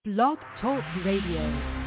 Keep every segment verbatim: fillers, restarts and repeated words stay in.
Blog Talk Radio.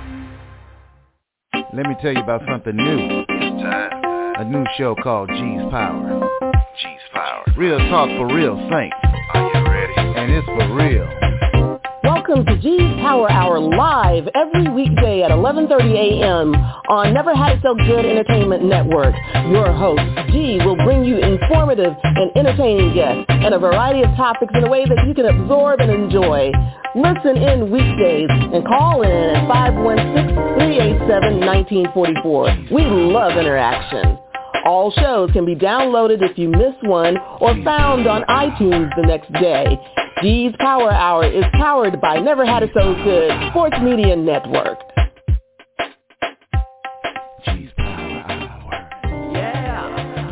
Let me tell you about something new. It's time. A new show called G's Power. G's Power. Real talk for real saints. Are you ready? And it's for real. Welcome to G's Power Hour live every weekday at eleven thirty a.m. on Never Had It So Good Entertainment Network. Your host, G, will bring you informative and entertaining guests and a variety of topics in a way that you can absorb and enjoy. Listen in weekdays and call in at five one six, three eight seven, one nine four four. We love interaction. All shows can be downloaded if you miss one or found on iTunes the next day. G's Power Hour is powered by Never Had It So Good Sports Media Network. G's Power Hour. Yeah.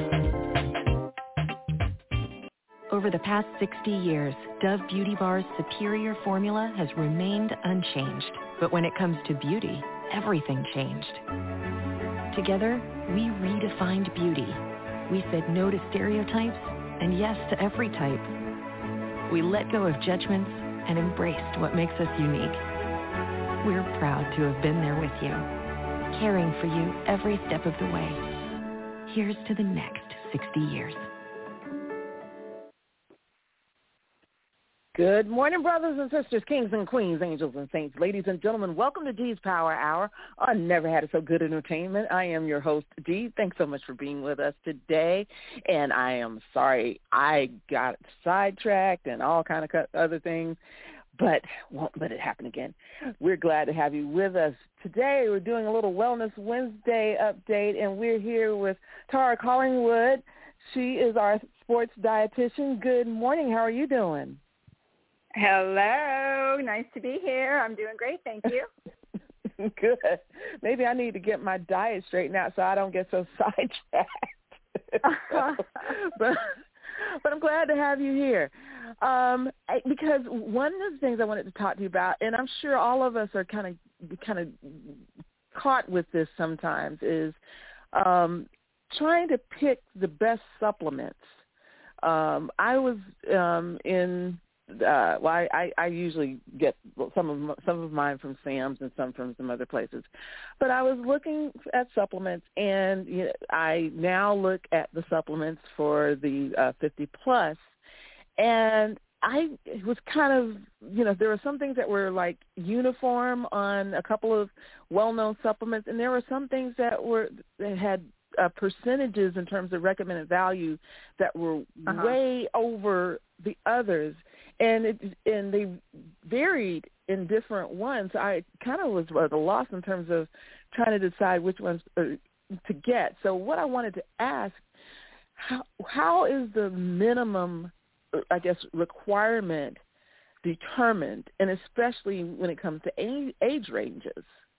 Over the past sixty years, Dove Beauty Bar's superior formula has remained unchanged. But when it comes to beauty, everything changed. Together, we redefined beauty. We said no to stereotypes and yes to every type. We let go of judgments and embraced what makes us unique. We're proud to have been there with you, caring for you every step of the way. Here's to the next sixty years. Good morning, brothers and sisters, kings and queens, angels and saints, ladies and gentlemen. Welcome to G's Power Hour on Never Had It So Good Entertainment. I am your host, G. Thanks so much for being with us today. And I am sorry I got sidetracked and all kind of other things, but won't let it happen again. We're glad to have you with us. Today we're doing a little Wellness Wednesday update, and we're here with Tara Collingwood. She is our sports dietitian. Good morning. How are you doing? Hello. Nice to be here. I'm doing great. Thank you. Good. Maybe I need to get my diet straightened out so I don't get so sidetracked. so, but, but I'm glad to have you here um, because one of the things I wanted to talk to you about, and I'm sure all of us are kind of kind of caught with this sometimes, is um, trying to pick the best supplements. Um, I was um, in Uh, well, I, I, I usually get some of some of mine from Sam's and some from some other places, but I was looking at supplements, and you know, I now look at the supplements for the uh, fifty plus, and I was kind of, you know, there were some things that were like uniform on a couple of well-known supplements, and there were some things that were that had uh, percentages in terms of recommended value that were uh-huh. way over the others. And it, and they varied in different ones. I kind of was at a loss in terms of trying to decide which ones to get. So what I wanted to ask, how, how is the minimum, I guess, requirement determined, and especially when it comes to age, age ranges?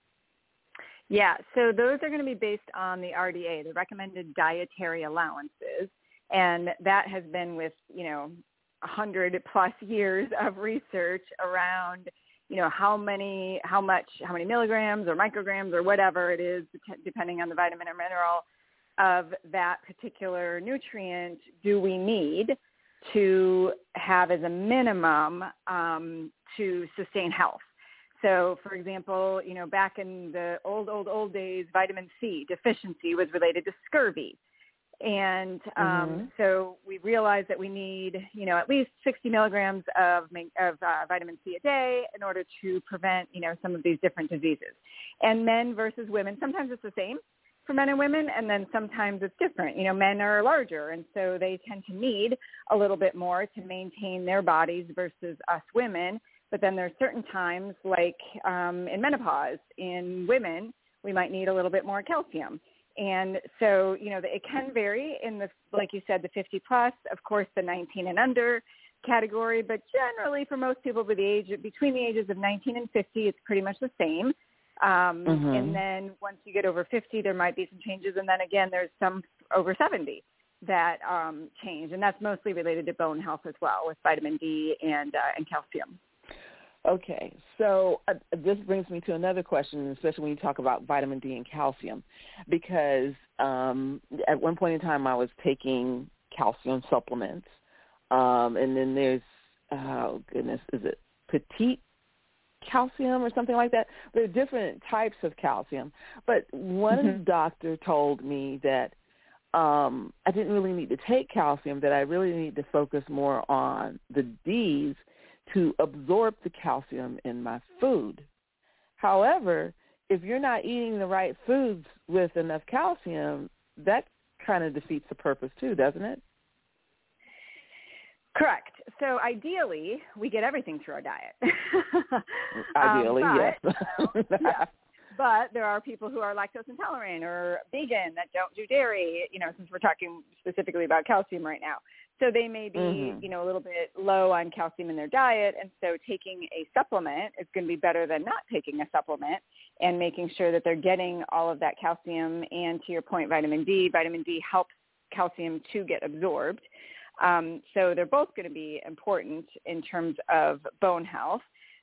Yeah, so those are going to be based on the R D A, the recommended dietary allowances, and that has been with, you know, one hundred plus years of research around, you know, how many, how much, how many milligrams or micrograms or whatever it is, depending on the vitamin or mineral of that particular nutrient, do we need to have as a minimum um, to sustain health. So, for example, you know, back in the old, old, old days, vitamin C deficiency was related to scurvy. And um, mm-hmm. so we realized that we need, you know, at least sixty milligrams of of uh, vitamin C a day in order to prevent, you know, some of these different diseases. And men versus women, sometimes it's the same for men and women, and then sometimes it's different. You know, men are larger, and so they tend to need a little bit more to maintain their bodies versus us women. But then there's certain times, like um, in menopause, in women, we might need a little bit more calcium. And so, you know, it can vary in the, like you said, the fifty plus, of course, the nineteen and under category. But generally, for most people with the age between the ages of nineteen and fifty, it's pretty much the same. Um, mm-hmm. And then once you get over fifty, there might be some changes. And then again, there's some over seventy that um, change. And that's mostly related to bone health as well, with vitamin D and uh, and calcium. Okay, so uh, this brings me to another question, especially when you talk about vitamin D and calcium, because um, at one point in time I was taking calcium supplements, um, and then there's, oh goodness, is it Petite calcium or something like that. There are different types of calcium. But one Mm-hmm. doctor told me that um, I didn't really need to take calcium, that I really need to focus more on the D's to absorb the calcium in my food. However, if you're not eating the right foods with enough calcium, that kind of defeats the purpose too, doesn't it? Correct. So ideally, we get everything through our diet. Ideally, um, yes. but, yeah. But there are people who are lactose intolerant or vegan that don't do dairy, you know, since we're talking specifically about calcium right now. So they may be, mm-hmm. you know, a little bit low on calcium in their diet, and so taking a supplement is going to be better than not taking a supplement, and making sure that they're getting all of that calcium. And to your point, vitamin D, vitamin D helps calcium to get absorbed. Um, so they're both going to be important in terms of bone health.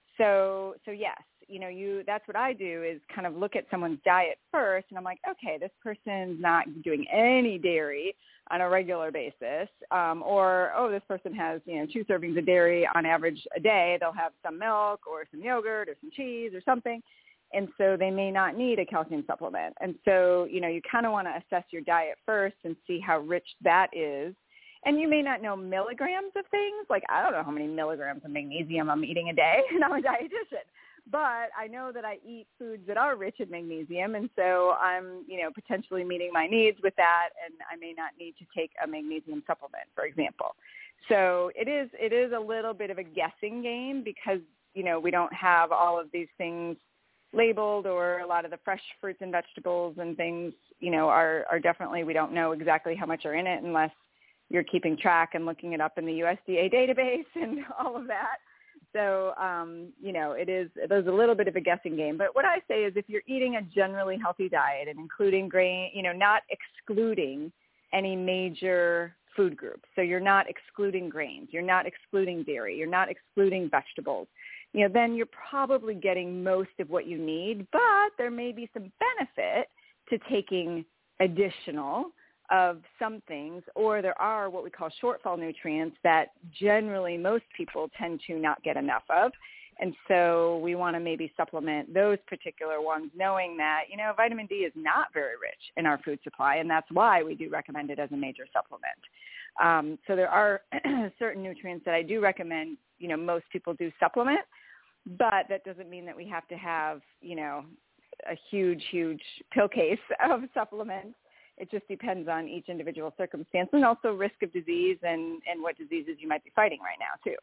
So, so yes, you know, you, that's what I do is kind of look at someone's diet first, and I'm like, okay, this person's not doing any dairy on a regular basis, um, or, oh, this person has, you know, two servings of dairy on average a day. They'll have some milk or some yogurt or some cheese or something, and so they may not need a calcium supplement. And so, you know, you kind of want to assess your diet first and see how rich that is. And you may not know milligrams of things. Like, I don't know how many milligrams of magnesium I'm eating a day, and I'm a dietitian. But I know that I eat foods that are rich in magnesium, and so I'm, you know, potentially meeting my needs with that, and I may not need to take a magnesium supplement, for example. So it is it is a little bit of a guessing game because, you know, we don't have all of these things labeled, or a lot of the fresh fruits and vegetables and things, you know, are, are definitely, we don't know exactly how much are in it unless you're keeping track and looking it up in the U S D A database and all of that. So, um, you know, it is, there's a little bit of a guessing game. But what I say is if you're eating a generally healthy diet and including grain, you know, not excluding any major food groups. So you're not excluding grains. You're not excluding dairy. You're not excluding vegetables. You know, then you're probably getting most of what you need, but there may be some benefit to taking additional of some things, or there are what we call shortfall nutrients that generally most people tend to not get enough of. And so we want to maybe supplement those particular ones, knowing that, you know, vitamin D is not very rich in our food supply, and that's why we do recommend it as a major supplement. Um, so there are certain nutrients that I do recommend, you know, most people do supplement, but that doesn't mean that we have to have, you know, a huge, huge pill case of supplements. It just depends on each individual circumstance and also risk of disease and, and what diseases you might be fighting right now, too.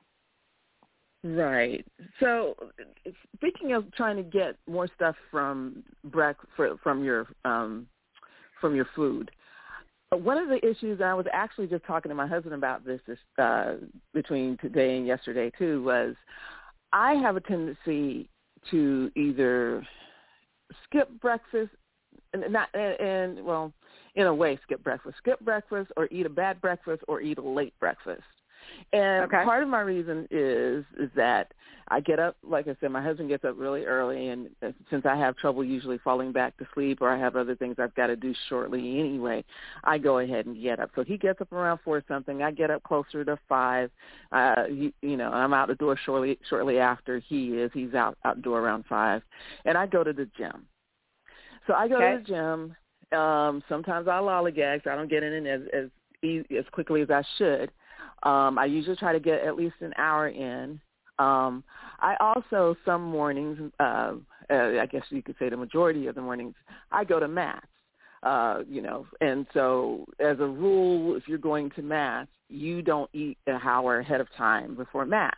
Right. So speaking of trying to get more stuff from from your um, from your food, one of the issues, I was actually just talking to my husband about this uh, between today and yesterday, too, was I have a tendency to either skip breakfast, and not and, and well, in a way, skip breakfast, skip breakfast, or eat a bad breakfast, or eat a late breakfast. And okay. part of my reason is is that I get up, like I said, my husband gets up really early, and since I have trouble usually falling back to sleep, or I have other things I've got to do shortly anyway, I go ahead and get up. So he gets up around four something. I get up closer to five. Uh, you, you know, I'm out the door shortly shortly after he is. He's out out the door around five, and I go to the gym. So I go okay. to the gym. Um, sometimes I lollygag, so I don't get in as as easy, as quickly as I should. Um, I usually try to get at least an hour in. Um, I also, some mornings, uh, uh, I guess you could say the majority of the mornings, I go to mass, uh, you know, and so as a rule, if you're going to mass, you don't eat an hour ahead of time before mass.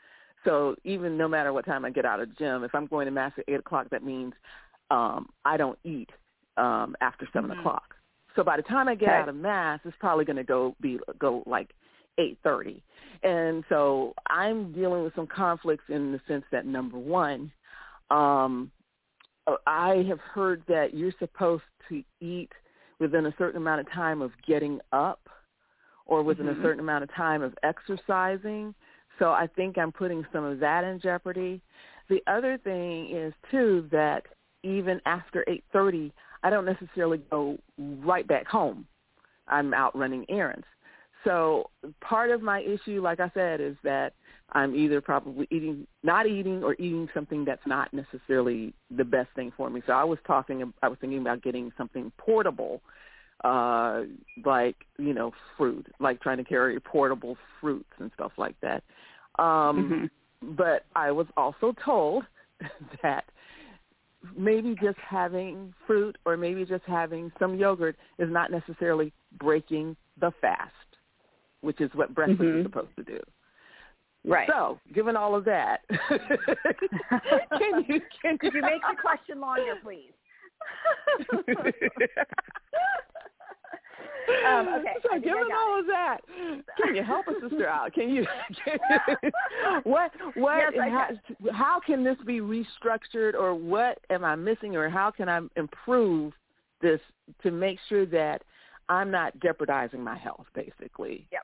So even no matter what time I get out of the gym, if I'm going to mass at eight o'clock, that means um, I don't eat um, after seven mm-hmm. o'clock. So by the time I get okay. out of mass, it's probably going to go be go like eight thirty. And so I'm dealing with some conflicts in the sense that, number one, um, I have heard that you're supposed to eat within a certain amount of time of getting up or within mm-hmm. a certain amount of time of exercising. So I think I'm putting some of that in jeopardy. The other thing is, too, that even after eight thirty, I don't necessarily go right back home. I'm out running errands. So part of my issue, like I said, is that I'm either probably eating, not eating, or eating something that's not necessarily the best thing for me. So I was talking, I was thinking about getting something portable, uh, like, you know, fruit, like trying to carry portable fruits and stuff like that. Um, mm-hmm. But I was also told that maybe just having fruit or maybe just having some yogurt is not necessarily breaking the fast, which is what breakfast mm-hmm. is supposed to do. Right. So, given all of that, can you can could you make the question longer, please? um, okay. So, given all of that, can you help us, sister out? Can you? Can you what? What? Yes, I how, can. how can this be restructured, or what am I missing, or how can I improve this to make sure that I'm not jeopardizing my health, basically? Yep.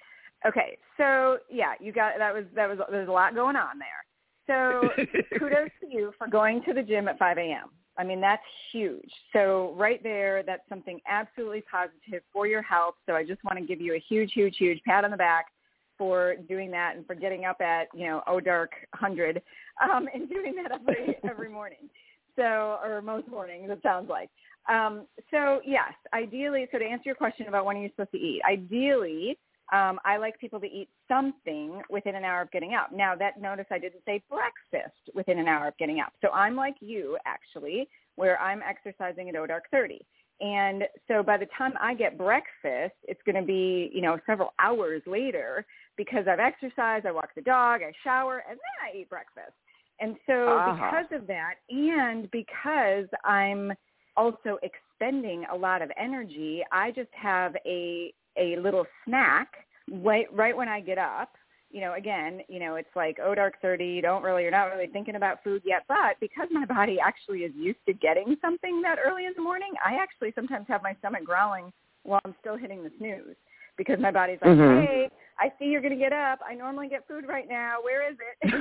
Okay, so yeah, you got that was that was there's a lot going on there. So kudos to you for going to the gym at five a.m. I mean, that's huge. So right there, that's something absolutely positive for your health. So I just want to give you a huge, huge, huge pat on the back for doing that and for getting up at, you know, oh dark hundred um, and doing that every every morning. So, or most mornings, it sounds like. Um, so yes, ideally, so to answer your question about when are you supposed to eat, ideally, Um, I like people to eat something within an hour of getting up. Now, that notice I didn't say breakfast within an hour of getting up. So I'm like you, actually, where I'm exercising at oh dark thirty. And so by the time I get breakfast, it's going to be, you know, several hours later because I've exercised, I walk the dog, I shower, and then I eat breakfast. And so uh-huh. because of that, and because I'm also expending a lot of energy, I just have a a little snack right, right when I get up. You know, again, you know, it's like, oh, dark thirty, you don't really, you're not really thinking about food yet. But because my body actually is used to getting something that early in the morning, I actually sometimes have my stomach growling while I'm still hitting the snooze because my body's like, mm-hmm. hey, I see you're going to get up. I normally get food right now. Where is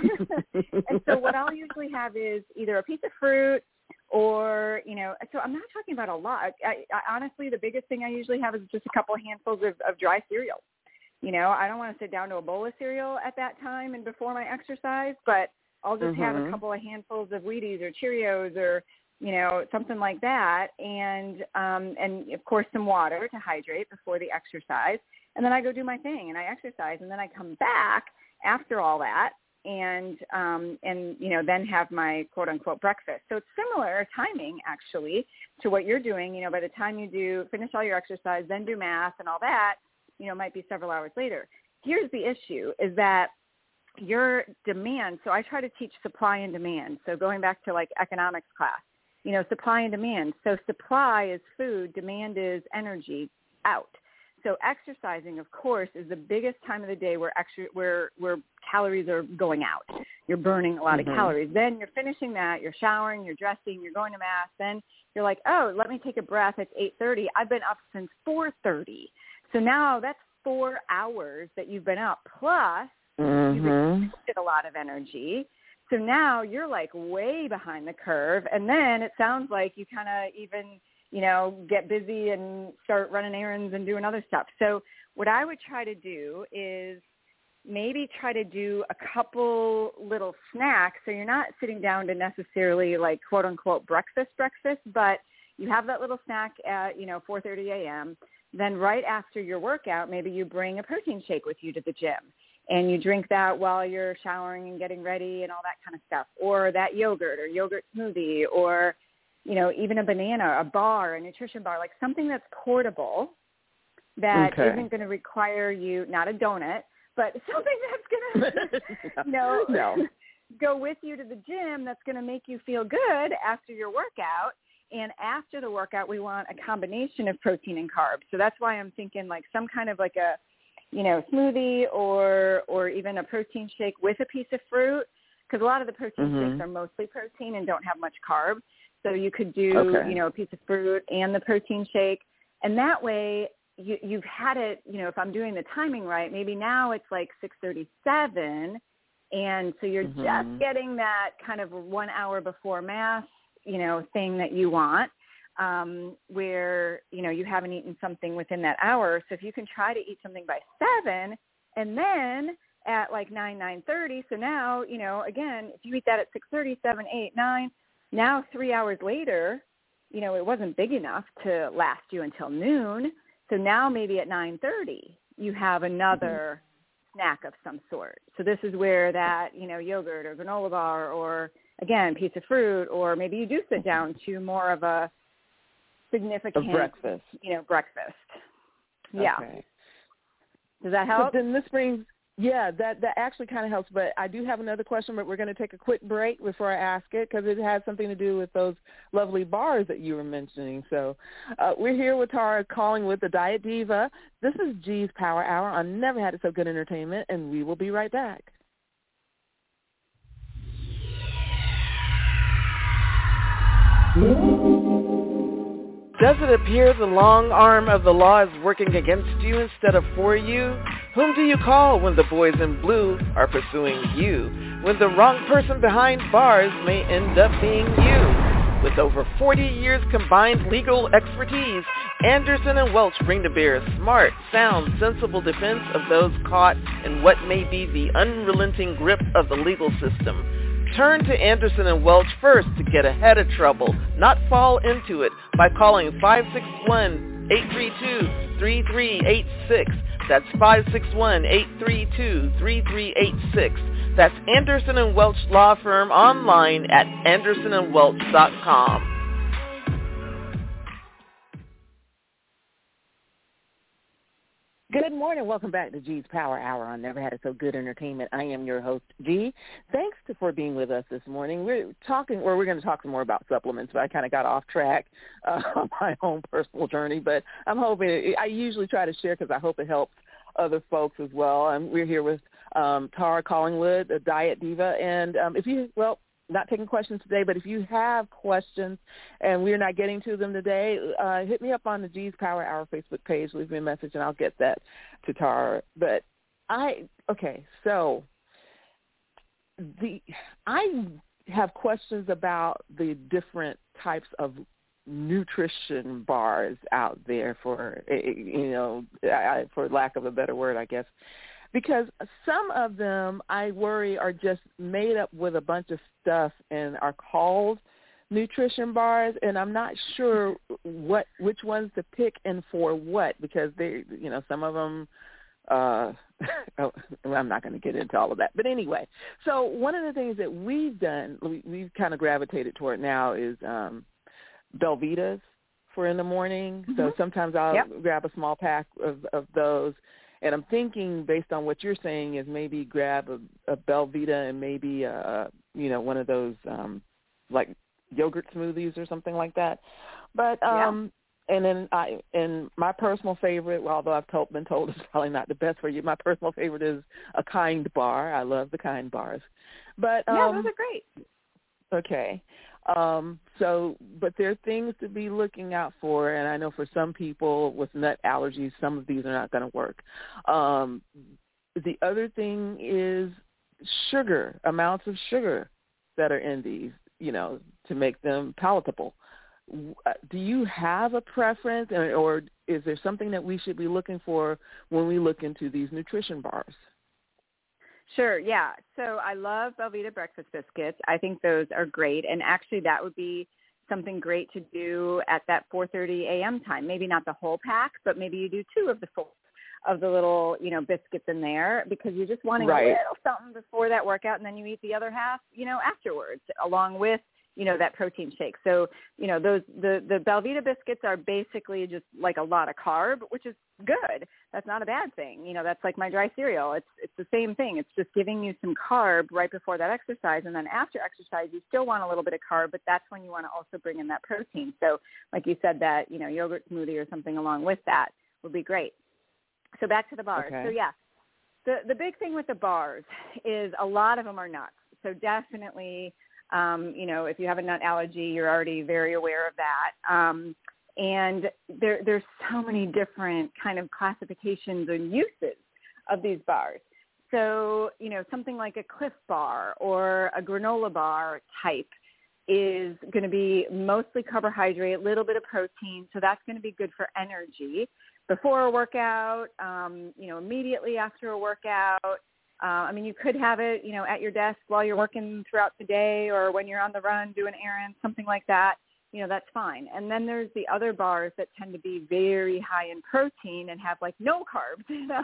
it? And so what I'll usually have is either a piece of fruit, or, you know, so I'm not talking about a lot. I, I, honestly, the biggest thing I usually have is just a couple of handfuls of, of dry cereal. You know, I don't want to sit down to a bowl of cereal at that time and before my exercise, but I'll just mm-hmm. have a couple of handfuls of Wheaties or Cheerios or, you know, something like that. And, um, and of course, some water to hydrate before the exercise. And then I go do my thing and I exercise. And then I come back after all that. and, um, and, you know, then have my quote unquote breakfast. So it's similar timing actually to what you're doing. You know, by the time you do finish all your exercise, then do math and all that, you know, might be several hours later. Here's the issue is that your demand, so I try to teach supply and demand. So going back to like economics class, you know, supply and demand. So supply is food, demand is energy out. So exercising, of course, is the biggest time of the day where extra, where where calories are going out. You're burning a lot mm-hmm. of calories. Then you're finishing that, you're showering, you're dressing, you're going to mass. Then you're like, oh, let me take a breath. It's eight thirty. I've been up since four thirty. So now that's four hours that you've been up. Plus, mm-hmm. you've expended a lot of energy. So now you're like way behind the curve. And then it sounds like you kind of even, you know, get busy and start running errands and doing other stuff. So what I would try to do is maybe try to do a couple little snacks. So you're not sitting down to necessarily like quote unquote breakfast, breakfast, but you have that little snack at, you know, four thirty a.m. Then right after your workout, maybe you bring a protein shake with you to the gym. And you drink that while you're showering and getting ready and all that kind of stuff. Or that yogurt or yogurt smoothie or, you know, even a banana, a bar, a nutrition bar, like something that's portable that okay. isn't going to require you, not a donut, but something that's going to, you know, no. go with you to the gym that's going to make you feel good after your workout. And after the workout, we want a combination of protein and carbs. So that's why I'm thinking like some kind of like a, you know, smoothie or or even a protein shake with a piece of fruit, because a lot of the protein mm-hmm. shakes are mostly protein and don't have much carb. So you could do, okay. you know, a piece of fruit and the protein shake. And that way you, you've had it, you know, if I'm doing the timing right, maybe now it's like six thirty-seven. And so you're mm-hmm. just getting that kind of one hour before mass, you know, thing that you want. Um, where, you know, you haven't eaten something within that hour. So if you can try to eat something by seven and then at like nine, nine thirty. So now, you know, again, if you eat that at six thirty, seven, eight, nine, now three hours later, you know, it wasn't big enough to last you until noon. So now maybe at nine thirty, you have another mm-hmm. snack of some sort. So this is where that, you know, yogurt or granola bar or, again, piece of fruit, or maybe you do sit down to more of a significant a breakfast. You know, breakfast. Yeah. Okay. Does that help? But then this brings, yeah, that, that actually kind of helps. But I do have another question, but we're going to take a quick break before I ask it because it has something to do with those lovely bars that you were mentioning. So uh, we're here with Tara Collingwood, the Diet Diva. This is G's Power Hour on Never Had It So Good Entertainment, and we will be right back. Does it appear the long arm of the law is working against you instead of for you? Whom do you call when the boys in blue are pursuing you? When the wrong person behind bars may end up being you? With over forty years combined legal expertise, Anderson and Welch bring to bear a smart, sound, sensible defense of those caught in what may be the unrelenting grip of the legal system. Turn to Anderson and Welch first to get ahead of trouble, not fall into it, by calling five six one, eight three two, three three eight six. That's five six one, eight three two, three three eight six. That's Anderson and Welch Law Firm online at anderson and welch dot com. Good morning. Welcome back to G's Power Hour on Never Had It So Good Entertainment. I am your host, G. Thanks to, for being with us this morning. We're talking, or we're going to talk some more about supplements, but I kind of got off track uh, on my own personal journey. But I'm hoping, I usually try to share because I hope it helps other folks as well. And we're here with um, Tara Collingwood, the Diet Diva. And um, if you, well, not taking questions today, but if you have questions and we're not getting to them today, uh, hit me up on the G's Power Hour Facebook page. Leave me a message, and I'll get that to Tara. But I, okay, so the I have questions about the different types of nutrition bars out there, for, you know, for lack of a better word, I guess. Because some of them, I worry, are just made up with a bunch of stuff and are called nutrition bars, and I'm not sure what which ones to pick and for what, because they, you know, some of them, uh, oh, I'm not going to get into all of that. But anyway, so one of the things that we've done, we, we've kind of gravitated toward now is um, Belvitas for in the morning. Mm-hmm. So sometimes I'll yep. grab a small pack of, of those. And I'm thinking, based on what you're saying, is maybe grab a, a Belvita and maybe, uh, you know, one of those um, like yogurt smoothies or something like that. But um, yeah. and then I and my personal favorite, well, although I've told, been told it's probably not the best for you, my personal favorite is a Kind bar. I love the Kind bars. But um, yeah, those are great. Okay. Um, so, but there are things to be looking out for, and I know for some people with nut allergies, some of these are not going to work. Um, the other thing is sugar, amounts of sugar that are in these, you know, to make them palatable. Do you have a preference, or, or is there something that we should be looking for when we look into these nutrition bars? Sure, yeah. So I love Belvita breakfast biscuits. I think those are great. And actually that would be something great to do at that four thirty a.m. time. Maybe not the whole pack, but maybe you do two of the full of the little, you know, biscuits in there, because you're just wanting right. a little something before that workout, and then you eat the other half, you know, afterwards, along with, you know, that protein shake. So, you know, those the, the Belvita biscuits are basically just like a lot of carb, which is good. That's not a bad thing. You know, that's like my dry cereal. It's it's the same thing. It's just giving you some carb right before that exercise, and then after exercise, you still want a little bit of carb, but that's when you want to also bring in that protein. So, like you said, that, you know, yogurt smoothie or something along with that would be great. So back to the bars. Okay. So, yeah, the the big thing with the bars is a lot of them are nuts. So definitely, Um, you know, if you have a nut allergy, you're already very aware of that. Um, and there, there's so many different kind of classifications and uses of these bars. So, you know, something like a Cliff Bar or a granola bar type is going to be mostly carbohydrate, a little bit of protein. So that's going to be good for energy before a workout, um, you know, immediately after a workout. Uh, I mean, you could have it, you know, at your desk while you're working throughout the day or when you're on the run doing errands, something like that. You know, that's fine. And then there's the other bars that tend to be very high in protein and have like no carbs, you know,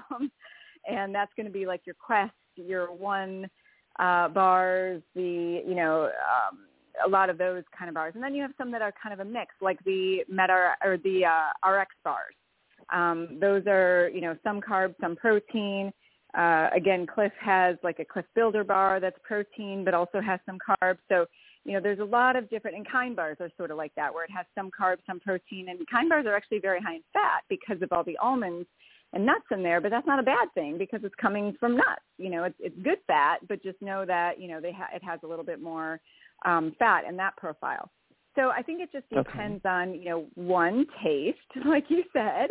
and that's going to be like your Quest, your One uh, bars, the, you know, um, a lot of those kind of bars. And then you have some that are kind of a mix, like the Meta or the uh, R X bars. Um, those are, you know, some carbs, some protein. Uh, again, Cliff has like a Cliff Builder bar that's protein, but also has some carbs. So, you know, there's a lot of different, and Kind bars are sort of like that, where it has some carbs, some protein, and Kind bars are actually very high in fat because of all the almonds and nuts in there, but that's not a bad thing because it's coming from nuts. You know, it's, it's good fat, but just know that, you know, they ha- it has a little bit more um, fat in that profile. So I think it just depends okay. on, you know, one, taste, like you said.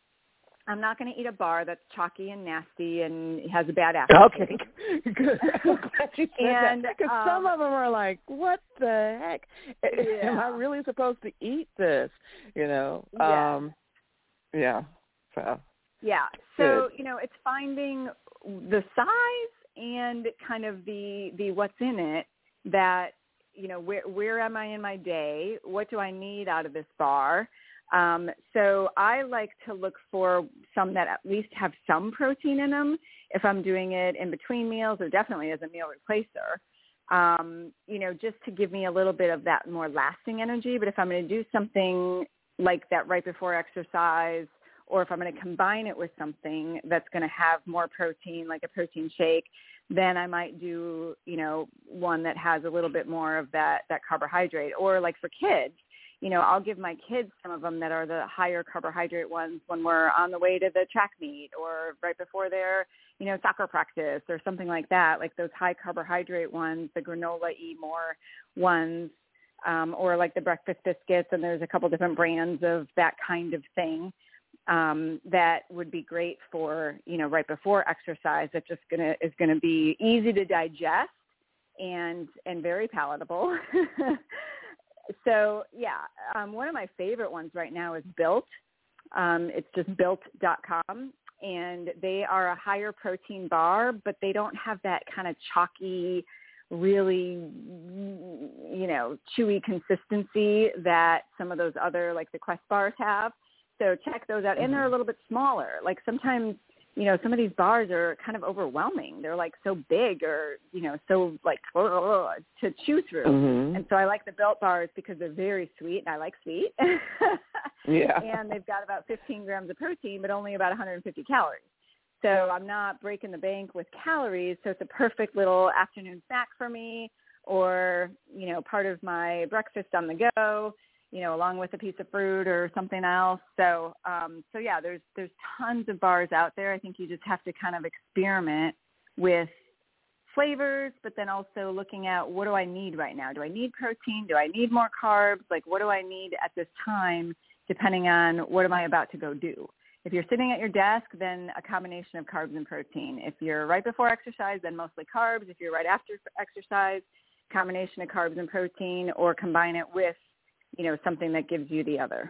I'm not going to eat a bar that's chalky and nasty and has a bad aftertaste. Okay, good. I'm glad you said and, that. Because um, some of them are like, what the heck? Yeah. Am I really supposed to eat this? You know? Yeah. Um, yeah. So. Yeah. So, good. you know, it's finding the size and kind of the, the what's in it that, you know, where where am I in my day? What do I need out of this bar? Um, so I like to look for some that at least have some protein in them if I'm doing it in between meals or definitely as a meal replacer, um, you know, just to give me a little bit of that more lasting energy. But if I'm going to do something like that right before exercise, or if I'm going to combine it with something that's going to have more protein, like a protein shake, then I might do, you know, one that has a little bit more of that, that carbohydrate. Or like for kids, you know, I'll give my kids some of them that are the higher carbohydrate ones when we're on the way to the track meet or right before their, you know, soccer practice or something like that, like those high carbohydrate ones, the granola E more ones, um, or like the breakfast biscuits. And there's a couple different brands of that kind of thing um, that would be great for, you know, right before exercise. That just gonna is going to be easy to digest and and very palatable. So, yeah, um, one of my favorite ones right now is Built. Um, it's just built dot com, and they are a higher protein bar, but they don't have that kind of chalky, really, you know, chewy consistency that some of those other, like the Quest bars have. So check those out. And they're a little bit smaller. Like sometimes, you know, some of these bars are kind of overwhelming. They're like so big or, you know, so like uh, to chew through. Mm-hmm. And so I like the Built bars because they're very sweet, and I like sweet. Yeah. And they've got about fifteen grams of protein, but only about one hundred fifty calories. So I'm not breaking the bank with calories. So it's a perfect little afternoon snack for me, or, you know, part of my breakfast on the go, you know, along with a piece of fruit or something else. So, um, so yeah, there's there's tons of bars out there. I think you just have to kind of experiment with flavors, but then also looking at what do I need right now? Do I need protein? Do I need more carbs? Like, what do I need at this time, depending on what am I about to go do? If you're sitting at your desk, then a combination of carbs and protein. If you're right before exercise, then mostly carbs. If you're right after exercise, combination of carbs and protein, or combine it with, you know, something that gives you the other.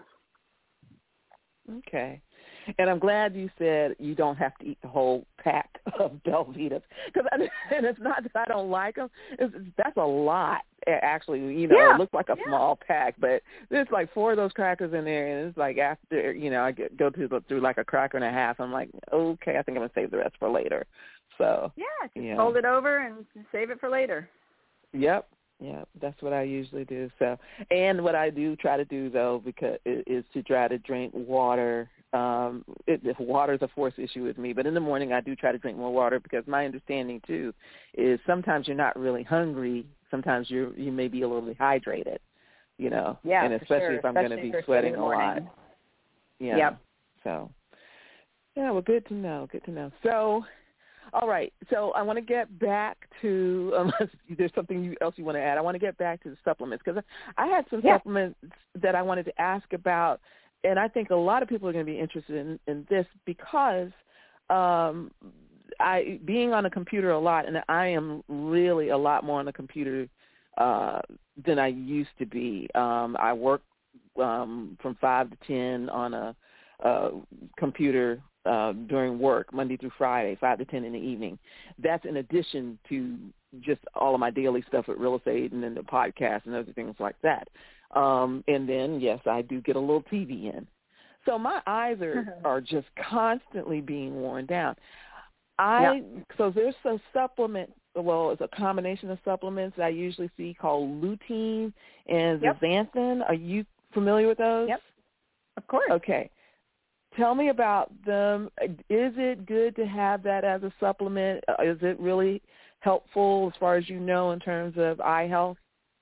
Okay. And I'm glad you said you don't have to eat the whole pack of Belvitas. Because, and it's not that I don't like them. It's, that's a lot, actually. You know, yeah. It looks like a yeah. small pack, but there's like four of those crackers in there, and it's like after, you know, I get, go through, through like a cracker and a half. I'm like, okay, I think I'm going to save the rest for later. So yeah, just yeah. fold it over and save it for later. Yep. Yeah, that's what I usually do. So, and what I do try to do though, because is to try to drink water. Um, it, if water is a force issue with me, but in the morning I do try to drink more water because my understanding too is sometimes you're not really hungry. Sometimes you you may be a little dehydrated, you know. Yeah, and especially sure. if I'm going to be sweating a lot. Yeah. Yep. So, yeah, well, good to know. Good to know. So. All right, so I want to get back to, unless there's something you, else you want to add, I want to get back to the supplements because I had some yeah. supplements that I wanted to ask about, and I think a lot of people are going to be interested in, in this because um, I being on a computer a lot, and I am really a lot more on the computer uh, than I used to be. Um, I work um, from five to ten on a, a computer uh, during work, Monday through Friday, five to ten in the evening. That's in addition to just all of my daily stuff with real estate and then the podcast and other things like that. Um, and then, yes, I do get a little T V in. So my eyes are, are just constantly being worn down. I yeah. So there's some supplement, well, it's a combination of supplements that I usually see called lutein and yep. zeaxanthin. Are you familiar with those? Yep, of course. Okay. Tell me about them. Is it good to have that as a supplement? Is it really helpful as far as you know in terms of eye health?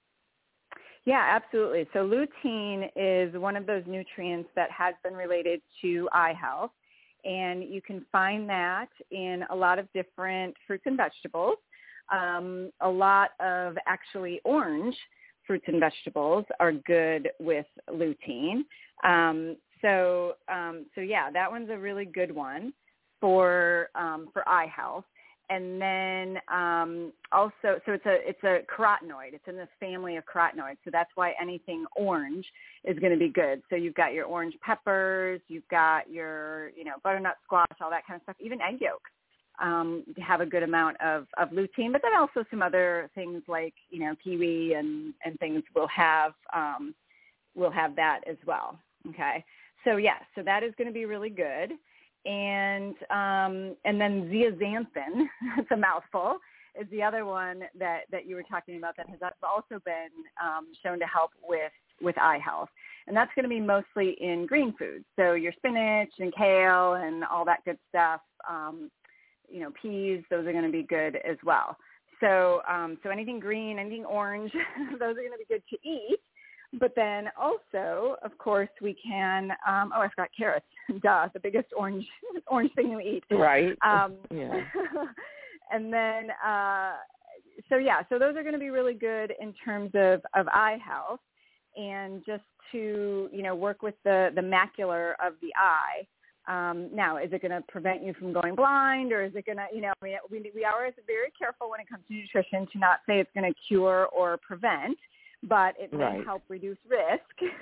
Yeah, absolutely. So lutein is one of those nutrients that has been related to eye health, and you can find that in a lot of different fruits and vegetables. Um, a lot of actually orange fruits and vegetables are good with lutein. Um, so, um, so yeah, that one's a really good one for um, for eye health. And then um, also, so it's a it's a carotenoid. It's in this family of carotenoids. So that's why anything orange is going to be good. So you've got your orange peppers, you've got your you know butternut squash, all that kind of stuff. Even egg yolks um, have a good amount of, of lutein. But then also some other things like you know kiwi and, and things will have um, will have that as well. Okay. So yeah, so that is going to be really good. And um, and then zeaxanthin, that's a mouthful, is the other one that, that you were talking about that has also been um, shown to help with, with eye health. And that's going to be mostly in green foods. So your spinach and kale and all that good stuff, um, you know, peas, those are going to be good as well. So um, so anything green, anything orange, those are going to be good to eat. But then also, of course, we can, um, oh, I forgot carrots, duh, the biggest orange orange thing we eat. Right. Um, yeah. And then, uh, so yeah, so those are going to be really good in terms of, of eye health and just to, you know, work with the, the macular of the eye. Um, now, is it going to prevent you from going blind, or is it going to, you know, we, we, we are always very careful when it comes to nutrition to not say it's going to cure or prevent, but it may right. help reduce risk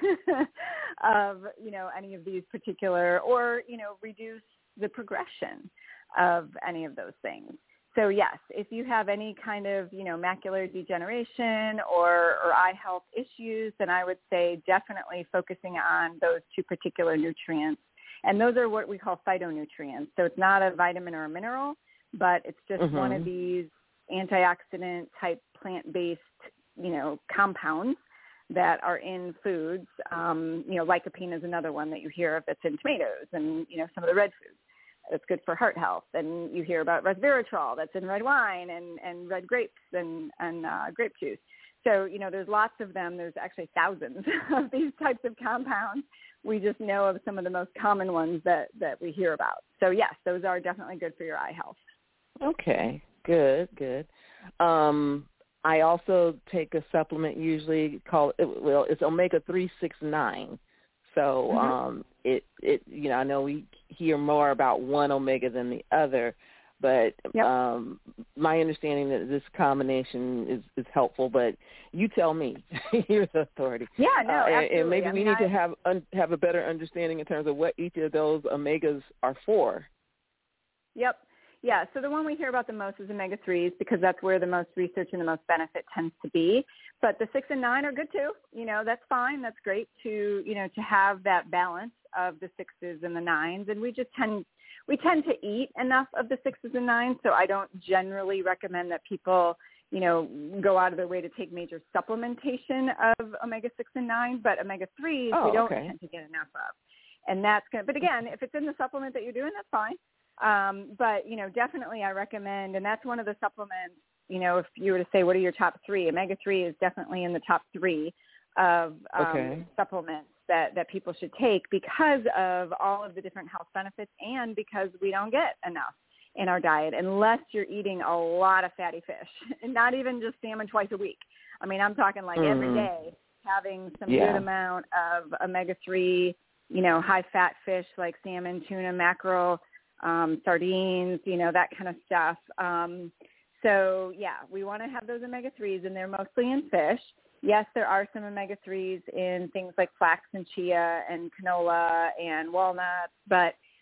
of, you know, any of these particular, or, you know, reduce the progression of any of those things. So, yes, if you have any kind of, you know, macular degeneration or, or eye health issues, then I would say definitely focusing on those two particular nutrients. And those are what we call phytonutrients. So it's not a vitamin or a mineral, but it's just mm-hmm. one of these antioxidant type plant-based you know, compounds that are in foods. Um, you know, lycopene is another one that you hear of that's in tomatoes and, you know, some of the red foods. That's good for heart health. And you hear about resveratrol that's in red wine and, and red grapes and, and uh, grape juice. So, you know, there's lots of them. There's actually thousands of these types of compounds. We just know of some of the most common ones that, that we hear about. So, yes, those are definitely good for your eye health. Okay, good, good. Um I also take a supplement usually called, well, it's omega three six nine. So mm-hmm. um, it, it, you know, I know we hear more about one omega than the other, but yep. um, my understanding that this combination is, is helpful, but you tell me. You're the authority. Yeah, no, uh, absolutely. And maybe I we mean, need I... to have un, have a better understanding in terms of what each of those omegas are for. Yep. Yeah, so the one we hear about the most is omega threes because that's where the most research and the most benefit tends to be. But the six and nine are good too. You know, that's fine. That's great to, you know, to have that balance of the sixes and the nines. And we just tend, we tend to eat enough of the sixes and nines, so I don't generally recommend that people, you know, go out of their way to take major supplementation of omega six and nine, but omega threes oh, we don't okay. tend to get enough of. And that's good. But again, if it's in the supplement that you're doing, that's fine. Um, but, you know, definitely I recommend, and that's one of the supplements, you know, if you were to say, what are your top three? omega three is definitely in the top three of um, okay. supplements that, that people should take because of all of the different health benefits and because we don't get enough in our diet unless you're eating a lot of fatty fish, and not even just salmon twice a week. I mean, I'm talking like mm-hmm. every day having some yeah. good amount of omega three, you know, high-fat fish like salmon, tuna, mackerel, Um, sardines, you know, that kind of stuff. Um, so, yeah, we want to have those omega threes, and they're mostly in fish. Yes, there are some omega threes in things like flax and chia and canola and walnuts, but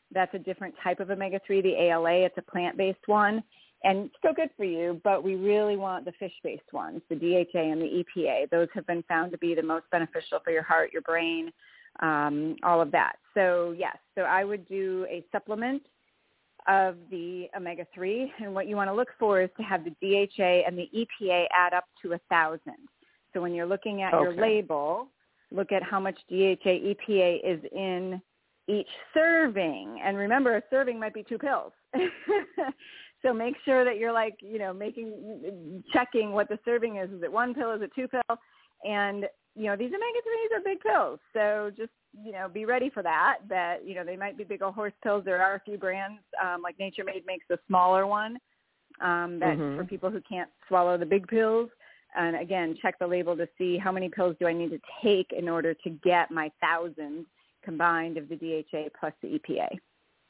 That's a different type of omega three, the A L A. It's a plant-based one, and still good for you, but we really want the fish-based ones, the D H A and the E P A. Those have been found to be the most beneficial for your heart, your brain, um, all of that. So, yes, so I would do a supplement of the omega three, and what you want to look for is to have the D H A and the E P A add up to one thousand. So when you're looking at okay. your label, look at how much D H A, E P A is in each serving. And remember, a serving might be two pills. So make sure that you're like, you know, making, checking what the serving is. Is it one pill? Is it two pill? And, you know, these omega threes are big pills. So just, you know, be ready for that, that, you know, they might be big old horse pills. There are a few brands, um, like Nature Made makes a smaller one um, that mm-hmm. for people who can't swallow the big pills. And again, check the label to see how many pills do I need to take in order to get my thousand combined of the D H A plus the E P A.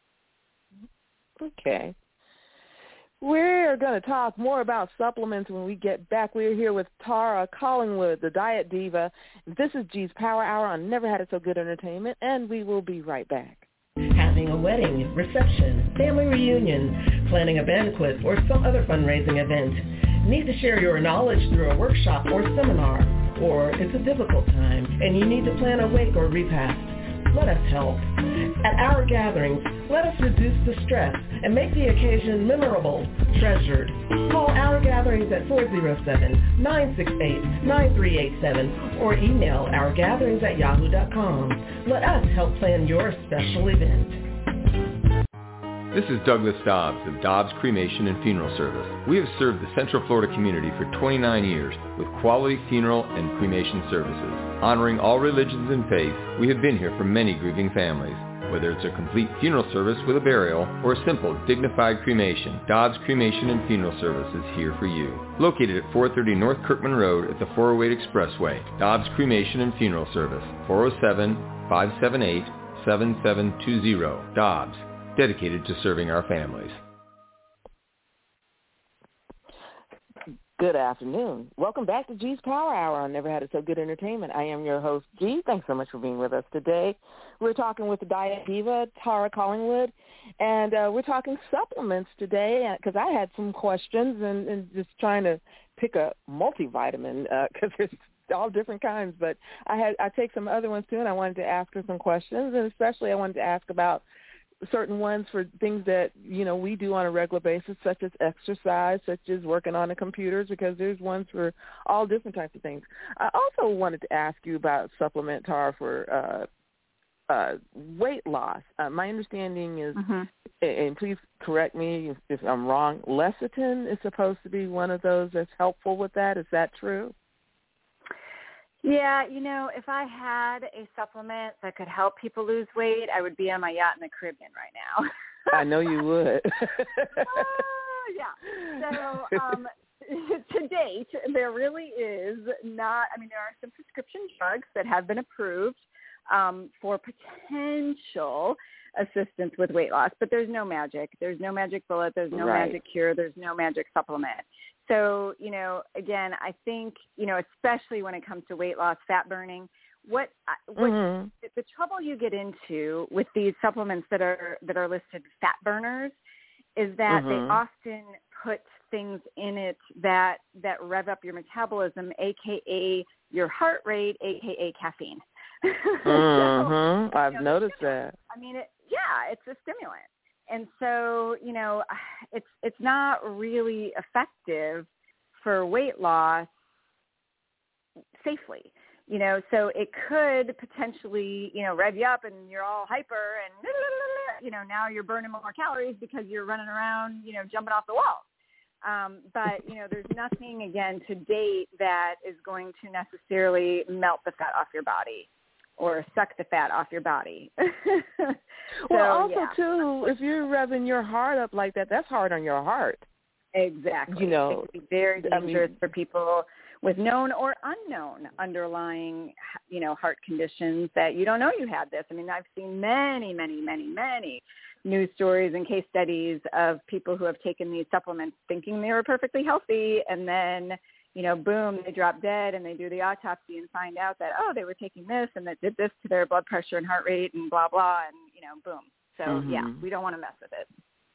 Okay. We're going to talk more about supplements when we get back. We're here with Tara Collingwood, the Diet Diva. This is G's Power Hour on Never Had It So Good Entertainment, and we will be right back. Having a wedding, reception, family reunion, planning a banquet, or some other fundraising event. Need to share your knowledge through a workshop or seminar, or it's a difficult time and you need to plan a wake or repast. Let us help. At our gatherings, let us reduce the stress and make the occasion memorable, treasured. Call our gatherings at four oh seven, nine six eight, nine three eight seven or email ourgatherings at yahoo dot com. Let us help plan your special event. This is Douglas Dobbs of Dobbs Cremation and Funeral Service. We have served the Central Florida community for twenty-nine years with quality funeral and cremation services. Honoring all religions and faiths, we have been here for many grieving families. Whether it's a complete funeral service with a burial or a simple, dignified cremation, Dobbs Cremation and Funeral Service is here for you. Located at four thirty North Kirkman Road at the four oh eight Expressway, Dobbs Cremation and Funeral Service, four oh seven, five seven eight, seven seven two zero. Dobbs, dedicated to serving our families. Good afternoon. Welcome back to G's Power Hour on Never Had It So Good Entertainment. I am your host, G. Thanks so much for being with us today. We're talking with the Diet Diva, Tara Collingwood, and uh, we're talking supplements today because I had some questions and, and just trying to pick a multivitamin because uh, there's all different kinds, but I had I take some other ones too, and I wanted to ask her some questions, and especially I wanted to ask about certain ones for things that, you know, we do on a regular basis, such as exercise, such as working on the computers, because there's ones for all different types of things. I also wanted to ask you about supplement, Tara, for uh, uh, weight loss. Uh, my understanding is, mm-hmm. and please correct me if, if I'm wrong, lecithin is supposed to be one of those that's helpful with that. Is that true? Yeah, you know, if I had a supplement that could help people lose weight, I would be on my yacht in the Caribbean right now. I know you would. uh, yeah. So um, to date, there really is not, I mean, there are some prescription drugs that have been approved um, for potential assistance with weight loss, but there's no magic. There's no magic bullet. There's no right. magic cure. There's no magic supplement. So, you know, again, I think, you know, especially when it comes to weight loss, fat burning, what, what mm-hmm. the, the trouble you get into with these supplements that are that are listed fat burners is that mm-hmm. they often put things in it that that rev up your metabolism, aka your heart rate, aka caffeine. Mm-hmm. so, I've you know, noticed that. I mean, it, yeah, it's a stimulant. And so, you know, it's it's not really effective for weight loss safely, you know, so it could potentially, you know, rev you up and you're all hyper and, you know, now you're burning more calories because you're running around, you know, jumping off the wall. Um, but, you know, there's nothing, again, to date that is going to necessarily melt the fat off your body or suck the fat off your body. so, well, also, yeah. too, if you're revving your heart up like that, that's hard on your heart. Exactly. You know, it could be very dangerous I mean, for people with known or unknown underlying, you know, heart conditions that you don't know you had this. I mean, I've seen many, many, many, many news stories and case studies of people who have taken these supplements thinking they were perfectly healthy, and then, you know, boom, they drop dead, and they do the autopsy and find out that, oh, they were taking this and that did this to their blood pressure and heart rate and blah, blah, and, you know, boom. So, mm-hmm. yeah, we don't want to mess with it.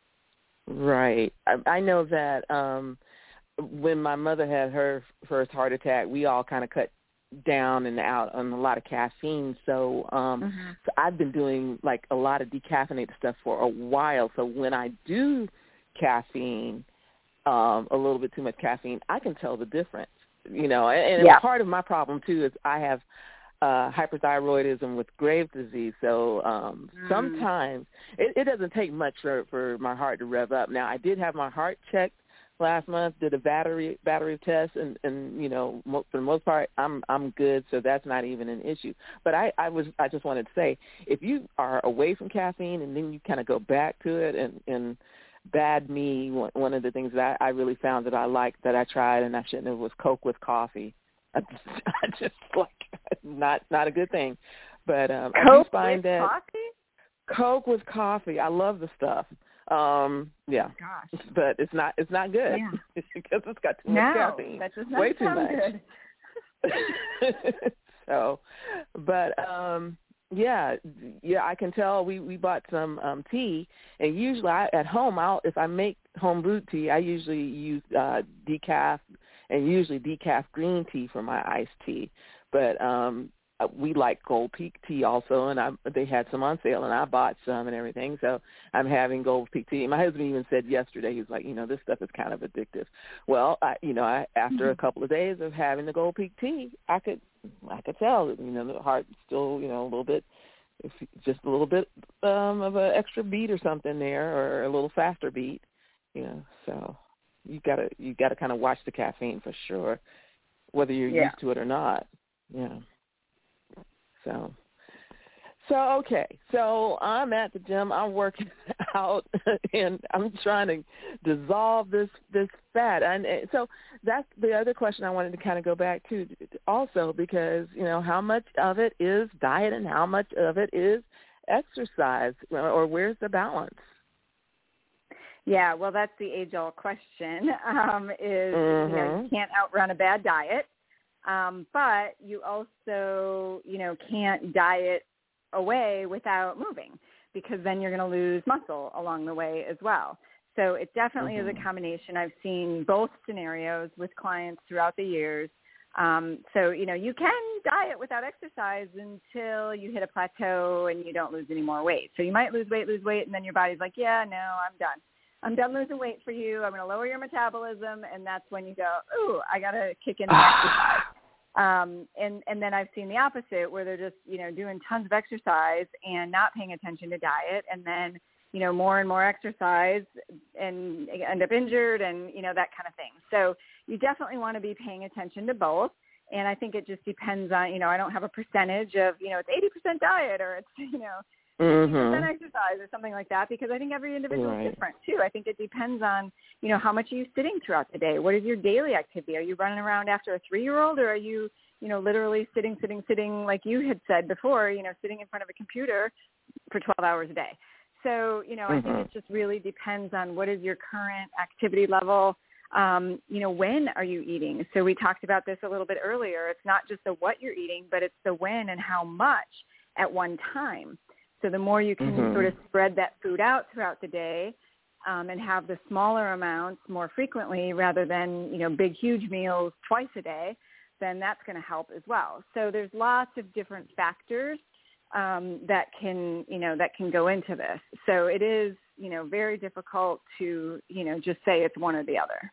Right. I, I know that um, when my mother had her first heart attack, we all kind of cut down and out on a lot of caffeine. So, um, mm-hmm. so I've been doing like a lot of decaffeinated stuff for a while. So when I do caffeine, um, a little bit too much caffeine, I can tell the difference. You know, and, and yeah. part of my problem too is I have uh, hyperthyroidism with Graves' disease. So um, mm. sometimes it, it doesn't take much for, for my heart to rev up. Now, I did have my heart checked last month, did a battery battery test, and, and you know, mo- for the most part, I'm I'm good, so that's not even an issue. But I, I was I just wanted to say, if you are away from caffeine and then you kind of go back to it, and, and bad me, one, one of the things that I, I really found that I liked that I tried and I shouldn't have was Coke with coffee. I just, I just like not not a good thing. But um, Coke I do find with that coffee? Coke with coffee. I love the stuff. Um, yeah, gosh, but it's not it's not good yeah. because it's got too no, much caffeine. That does not Way too sound much. Good. So, but um, yeah, yeah, I can tell. We we bought some um, tea, and usually I, at home, I'll if I make home brewed tea, I usually use uh, decaf and usually decaf green tea for my iced tea. But um, we like Gold Peak tea also, and I, they had some on sale, and I bought some and everything. So I'm having Gold Peak tea. My husband even said yesterday, he's like, you know, this stuff is kind of addictive. Well, I, you know, I, after mm-hmm. a couple of days of having the Gold Peak tea, I could, I could tell, you know, the heart still, you know, a little bit, just a little bit um, of an extra beat or something there, or a little faster beat, you know. So you gotta, you gotta kind of watch the caffeine for sure, whether you're yeah. used to it or not. Yeah. So, so okay. So I'm at the gym. I'm working out, and I'm trying to dissolve this this fat. And so that's the other question I wanted to kind of go back to also, because you know how much of it is diet and how much of it is exercise, or where's the balance? Yeah, well, that's the age-old question. Um, is mm-hmm. you know you can't outrun a bad diet. Um, but you also, you know, can't diet away without moving, because then you're going to lose muscle along the way as well. So it definitely mm-hmm. is a combination. I've seen both scenarios with clients throughout the years. Um, so, you know, you can diet without exercise until you hit a plateau and you don't lose any more weight. So you might lose weight, lose weight, and then your body's like, yeah, no, I'm done. I'm done losing weight for you. I'm going to lower your metabolism, and that's when you go, ooh, I got to kick in the exercise. Um, and, and then I've seen the opposite, where they're just, you know, doing tons of exercise and not paying attention to diet, and then, you know, more and more exercise and end up injured and, you know, that kind of thing. So you definitely want to be paying attention to both. And I think it just depends on, you know, I don't have a percentage of, you know, it's eighty percent diet or it's, you know, fifty percent mm-hmm. exercise or something like that, because I think every individual right. is different too. I think it depends on, you know, how much are you sitting throughout the day? What is your daily activity? Are you running around after a three-year-old, or are you, you know, literally sitting, sitting, sitting, like you had said before, you know, sitting in front of a computer for twelve hours a day? So, you know, mm-hmm. I think it just really depends on what is your current activity level. Um, you know, when are you eating? So we talked about this a little bit earlier. It's not just the what you're eating, but it's the when and how much at one time. So the more you can mm-hmm. sort of spread that food out throughout the day um, and have the smaller amounts more frequently rather than, you know, big, huge meals twice a day, then that's going to help as well. So there's lots of different factors um, that can, you know, that can go into this. So it is, you know, very difficult to, you know, just say it's one or the other.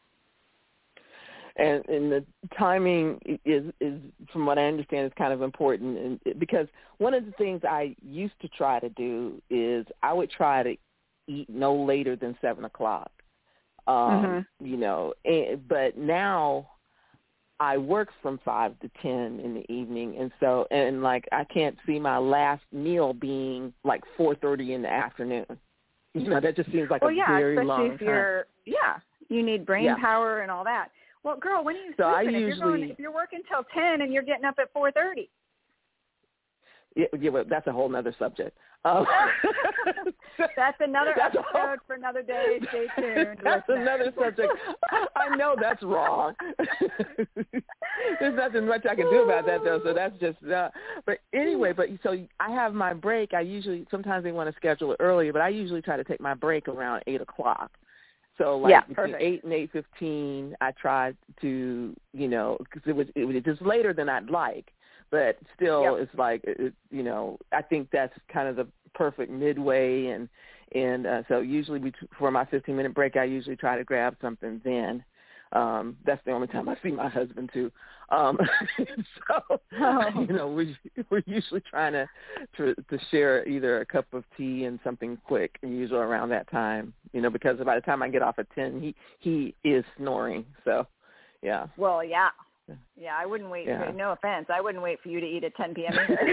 And, and the timing is, is, from what I understand, is kind of important, and because one of the things I used to try to do is I would try to eat no later than seven o'clock, um, mm-hmm. you know, and, but now I work from five to ten in the evening, and so, and like I can't see my last meal being like four thirty in the afternoon. You know, that just seems like well, a yeah, very long especially if you're, time. Yeah, you need brain yeah. power and all that. Well, girl, when are you so sleeping? I if, usually, you're going, if you're working till ten and you're getting up at four thirty. Yeah, yeah, but that's a whole nother subject. Um, that's another that's episode whole, for another day. Stay tuned. That's listeners. another subject. I know that's wrong. There's nothing much I can do about that, though, so that's just uh, – but anyway, but so I have my break. I usually – sometimes they want to schedule it earlier, but I usually try to take my break around eight o'clock. So, like, yeah, between perfect. eight and eight fifteen, I tried to, you know, because it was, it was just later than I'd like. But still, yep. it's like, it, you know, I think that's kind of the perfect midway. And, and uh, so usually we, for my fifteen-minute break, I usually try to grab something then. Um, that's the only time I see my husband, too. Um, so, oh. you know, we, we're usually trying to, to to share either a cup of tea and something quick, usually around that time, you know, because by the time I get off at ten, he, he is snoring. So, yeah. Well, yeah. Yeah, I wouldn't wait. Yeah. For, no offense, I wouldn't wait for you to eat at ten p.m. either.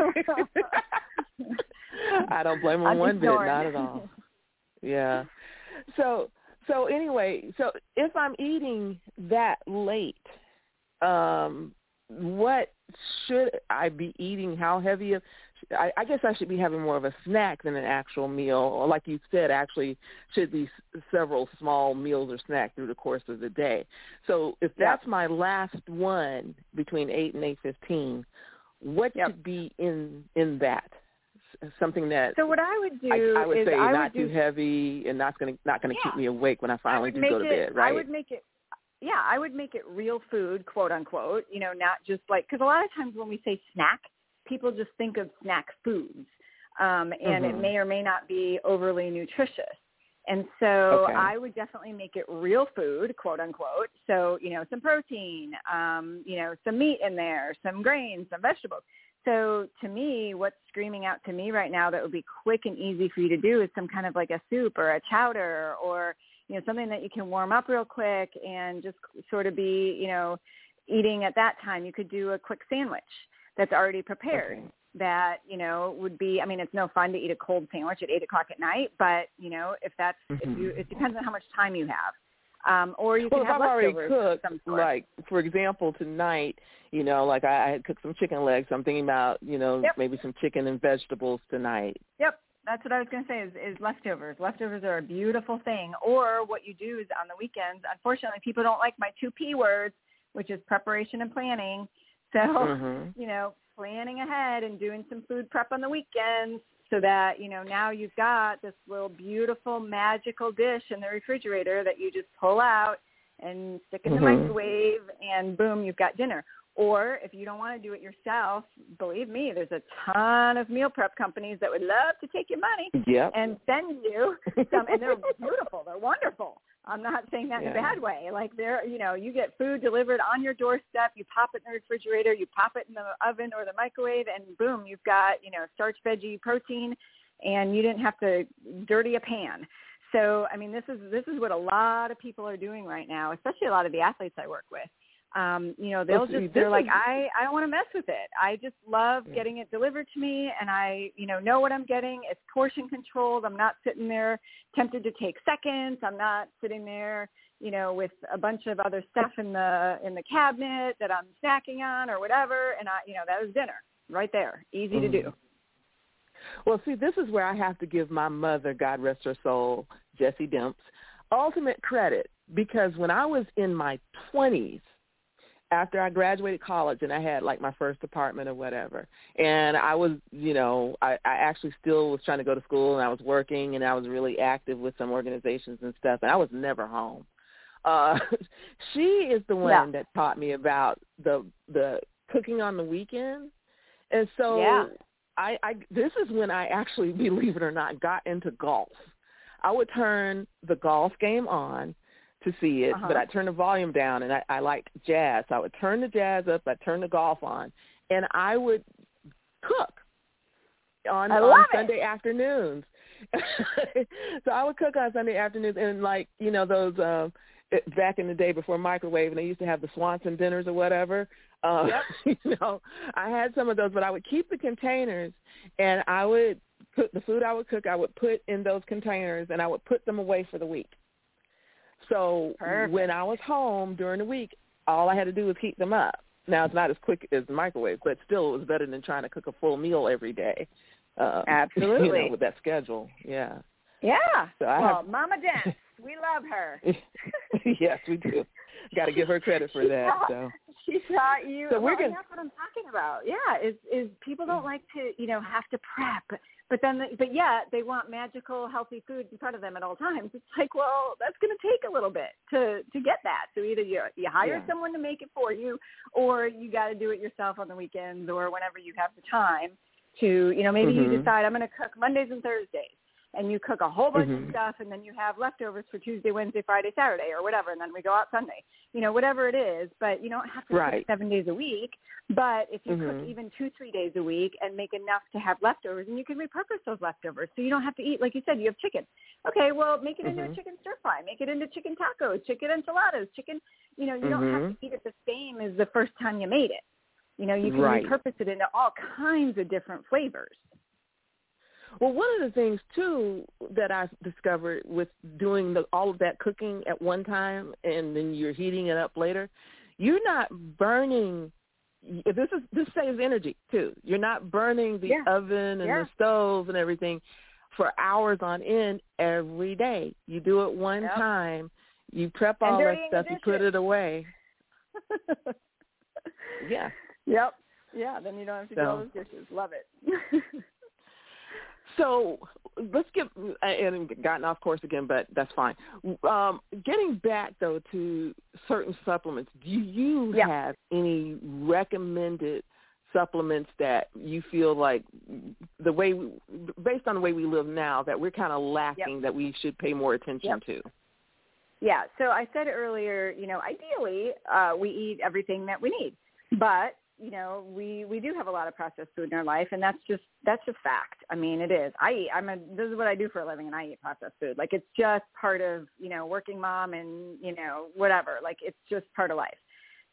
I don't blame him one bit, not at all. Yeah. So, so anyway, so if I'm eating that late, um, what should I be eating? How heavy? Of, I, I guess I should be having more of a snack than an actual meal, or like you said, actually should be s- several small meals or snacks through the course of the day. So if that's yep. my last one between eight and eight fifteen, what yep. should be in in that? Something that so what I would do I, I would is say I not would do, too heavy and not going to not going to yeah. keep me awake when I finally I do go to it, bed. Right? I would make it. Yeah, I would make it real food, quote unquote. You know, not just like because a lot of times when we say snack, people just think of snack foods, um, and mm-hmm. it may or may not be overly nutritious. And so okay. I would definitely make it real food, quote unquote. So, you know, some protein, um, you know, some meat in there, some grains, some vegetables. So to me, what's screaming out to me right now that would be quick and easy for you to do is some kind of like a soup or a chowder or, you know, something that you can warm up real quick and just sort of be, you know, eating at that time. You could do a quick sandwich that's already prepared. Okay. That, you know, would be, I mean, it's no fun to eat a cold sandwich at eight o'clock at night, but, you know, if that's, mm-hmm. if you, it depends on how much time you have. Um, or you can well, have if I've already leftovers. cooked, like, for example, tonight, you know, like I, I had cooked some chicken legs. So I'm thinking about, you know, yep. maybe some chicken and vegetables tonight. Yep. That's what I was going to say is, is leftovers. Leftovers are a beautiful thing. Or what you do is on the weekends, unfortunately, people don't like my two P words, which is preparation and planning. So, mm-hmm. you know, planning ahead and doing some food prep on the weekends so that, you know, now you've got this little beautiful magical dish in the refrigerator that you just pull out and stick in the mm-hmm. microwave and boom, you've got dinner. Or if you don't want to do it yourself, believe me, there's a ton of meal prep companies that would love to take your money yep. and send you some, and they're beautiful. They're wonderful. I'm not saying that yeah. in a bad way. Like they're, you know, you get food delivered on your doorstep, you pop it in the refrigerator, you pop it in the oven or the microwave, and boom, you've got, you know, starch, veggie, protein, and you didn't have to dirty a pan. So, I mean, this is this is what a lot of people are doing right now, especially a lot of the athletes I work with. Um, you know, they'll just, they're like, I, I don't want to mess with it. I just love yeah. getting it delivered to me and I, you know, know what I'm getting. It's portion controlled. I'm not sitting there tempted to take seconds. I'm not sitting there, you know, with a bunch of other stuff in the, in the cabinet that I'm snacking on or whatever. And I, you know, that was dinner right there. Easy mm. to do. Well, see, this is where I have to give my mother, God rest her soul, Jessie Demps, ultimate credit because when I was in my twenties, after I graduated college and I had like my first apartment or whatever, and I was, you know, I, I actually still was trying to go to school and I was working and I was really active with some organizations and stuff, and I was never home. Uh, she is the one yeah. that taught me about the the cooking on the weekend, and so yeah. I, I this is when I actually, believe it or not, got into golf. I would turn the golf game on to see it, uh-huh. but I turned the volume down, and I, I liked jazz. So I would turn the jazz up, I'd turn the golf on, and I would cook on, on Sunday afternoons. So I would cook on Sunday afternoons, and like, you know, those um, back in the day before microwave, and they used to have the Swanson dinners or whatever. Uh, yep. You know, I had some of those, but I would keep the containers, and I would put the food I would cook, I would put in those containers, and I would put them away for the week. So Perfect. When I was home during the week, all I had to do was heat them up. Now, it's not as quick as the microwave, but still it was better than trying to cook a full meal every day. Uh, Absolutely. You know, with that schedule, yeah. Yeah. So I well, have, Mama Dent, we love her. Yes, we do. Got to give her credit for she that. Taught, so she taught you. So we're well, gonna, that's what I'm talking about. Yeah, is is people don't like to, you know, have to prep, but then, the, but yet they want magical, healthy food in front of them at all times. It's like, well, that's going to take a little bit to to get that. So either you you hire yeah. someone to make it for you, or you got to do it yourself on the weekends or whenever you have the time to, you know, maybe mm-hmm. you decide I'm going to cook Mondays and Thursdays. And you cook a whole bunch mm-hmm. of stuff, and then you have leftovers for Tuesday, Wednesday, Friday, Saturday, or whatever, and then we go out Sunday. You know, whatever it is, but you don't have to right. cook seven days a week. But if you mm-hmm. cook even two, three days a week and make enough to have leftovers, and you can repurpose those leftovers, so you don't have to eat, like you said, you have chicken. Okay, well, make it mm-hmm. into a chicken stir fry, make it into chicken tacos, chicken enchiladas, chicken. You know, you mm-hmm. don't have to eat it the same as the first time you made it. You know, you can right. repurpose it into all kinds of different flavors. Well, one of the things, too, that I've discovered with doing the, all of that cooking at one time and then you're heating it up later, you're not burning – this is this saves energy, too. You're not burning the yeah. oven and yeah. the stove and everything for hours on end every day. You do it one yep. time. You prep all that stuff. You put it away. yeah. Yep. Yeah, then you don't have to so. do all those dishes. Love it. So let's get and gotten off course again, but that's fine. Um, getting back though to certain supplements, do you yeah. have any recommended supplements that you feel like the way, we, based on the way we live now, that we're kind of lacking yep. that we should pay more attention yep. to? Yeah. So I said earlier, you know, ideally uh, we eat everything that we need, but you know, we, we do have a lot of processed food in our life, and that's just that's just fact. I mean, it is. I eat. I'm a. This is what I do for a living, and I eat processed food. Like it's just part of you know working mom, and you know whatever. Like it's just part of life.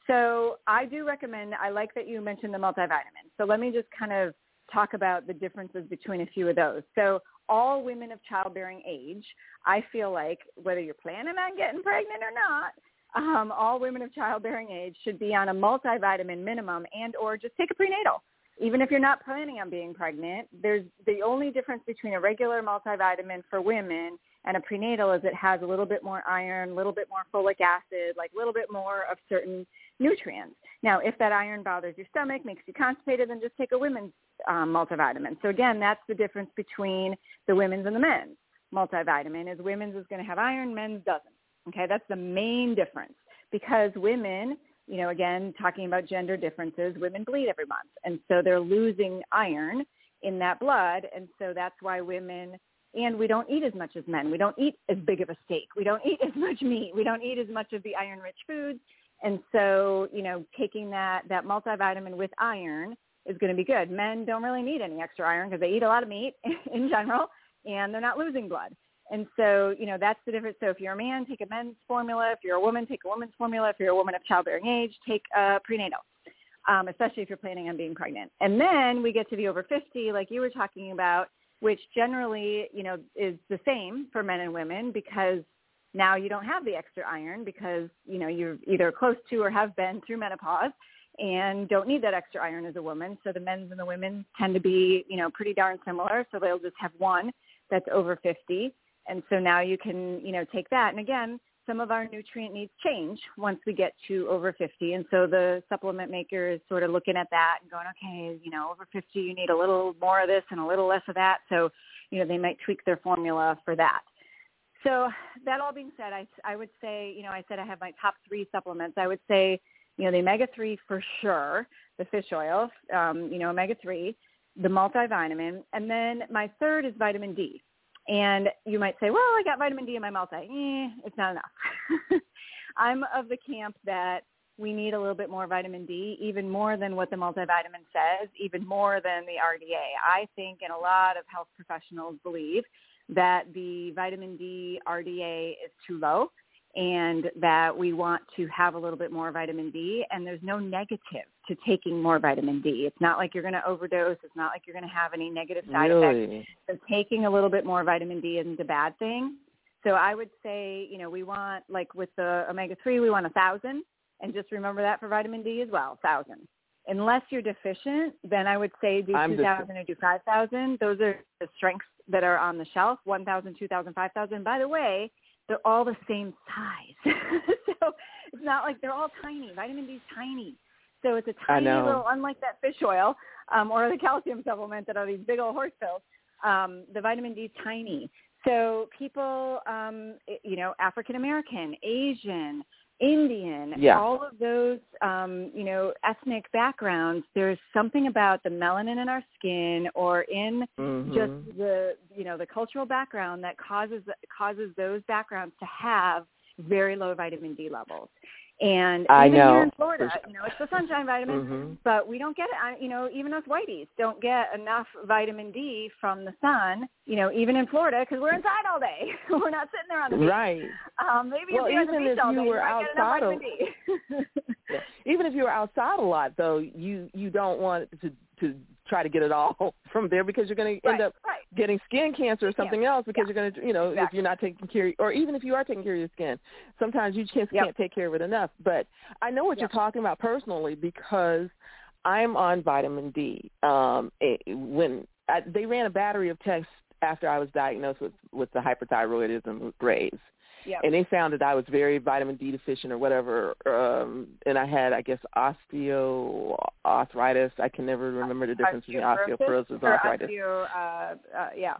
So I do recommend. I like that you mentioned the multivitamins. So let me just kind of talk about the differences between a few of those. So all women of childbearing age, I feel like whether you're planning on getting pregnant or not. Um, all women of childbearing age should be on a multivitamin minimum and or just take a prenatal. Even if you're not planning on being pregnant, there's the only difference between a regular multivitamin for women and a prenatal is it has a little bit more iron, a little bit more folic acid, like a little bit more of certain nutrients. Now, if that iron bothers your stomach, makes you constipated, then just take a women's um, multivitamin. So again, that's the difference between the women's and the men's multivitamin is women's is going to have iron, men's doesn't. Okay, that's the main difference because women, you know, again, talking about gender differences, women bleed every month. And so they're losing iron in that blood. And so that's why women, and we don't eat as much as men. We don't eat as big of a steak. We don't eat as much meat. We don't eat as much of the iron-rich foods. And so, you know, taking that, that multivitamin with iron is going to be good. Men don't really need any extra iron because they eat a lot of meat in general, and they're not losing blood. And so, you know, that's the difference. So if you're a man, take a men's formula. If you're a woman, take a woman's formula. If you're a woman of childbearing age, take a prenatal, um, especially if you're planning on being pregnant. And then we get to the over fifty, like you were talking about, which generally, you know, is the same for men and women because now you don't have the extra iron because, you know, you're either close to or have been through menopause and don't need that extra iron as a woman. So the men's and the women tend to be, you know, pretty darn similar. So they'll just have one that's over fifty. And so now you can, you know, take that. And again, some of our nutrient needs change once we get to over fifty. And so the supplement maker is sort of looking at that and going, okay, you know, over fifty, you need a little more of this and a little less of that. So, you know, they might tweak their formula for that. So that all being said, I, I would say, you know, I said I have my top three supplements. I would say, you know, the omega three for sure, the fish oil, um, you know, omega three, the multivitamin. And then my third is vitamin D. And you might say, well, I got vitamin D in my multi. Eh, it's not enough. I'm of the camp that we need a little bit more vitamin D, even more than what the multivitamin says, even more than the R D A. I think, and a lot of health professionals believe, that the vitamin D R D A is too low and that we want to have a little bit more vitamin D. And there's no negative to taking more vitamin D. It's not like you're going to overdose. It's not like you're going to have any negative side really? effects. So taking a little bit more vitamin D isn't a bad thing. So I would say, you know, we want, like with the omega three, we want one thousand. And just remember that for vitamin D as well, one thousand. Unless you're deficient, then I would say do I'm two thousand or do five thousand. Those are the strengths that are on the shelf, one thousand, two thousand, five thousand. By the way, they're all the same size. So it's not like they're all tiny. Vitamin D is tiny. So it's a tiny little, unlike that fish oil um, or the calcium supplement that are these big old horse pills, um, the vitamin D is tiny. So people, um, you know, African-American, Asian, Indian, yeah. all of those, um, you know, ethnic backgrounds, there's something about the melanin in our skin or in mm-hmm. just the, you know, the cultural background that causes causes those backgrounds to have very low vitamin D levels. And I even know. here in Florida, you know, it's the sunshine vitamin, mm-hmm. but we don't get it, you know, even us whiteys don't get enough vitamin D from the sun, you know, even in Florida because we're inside all day. We're not sitting there on the beach. Right. Um, maybe well, if you're on the even beach if all you day, were you might get enough outside vitamin D. yeah. Even if you were outside a lot, though, you, you don't want to to try to get it all from there because you're going to end right, up right. getting skin cancer or something yeah. else because yeah. you're going to, you know, exactly. if you're not taking care, or even if you are taking care of your skin, sometimes you just yep. can't take care of it enough. But I know what yep. you're talking about personally because I'm on vitamin D. Um, it, when I, they ran a battery of tests after I was diagnosed with, with the hyperthyroidism with Graves. Yep. And they found that I was very vitamin D deficient or whatever, um, and I had, I guess, osteoarthritis. I can never remember the difference between osteoporosis and arthritis. Osteo, uh, uh, yeah.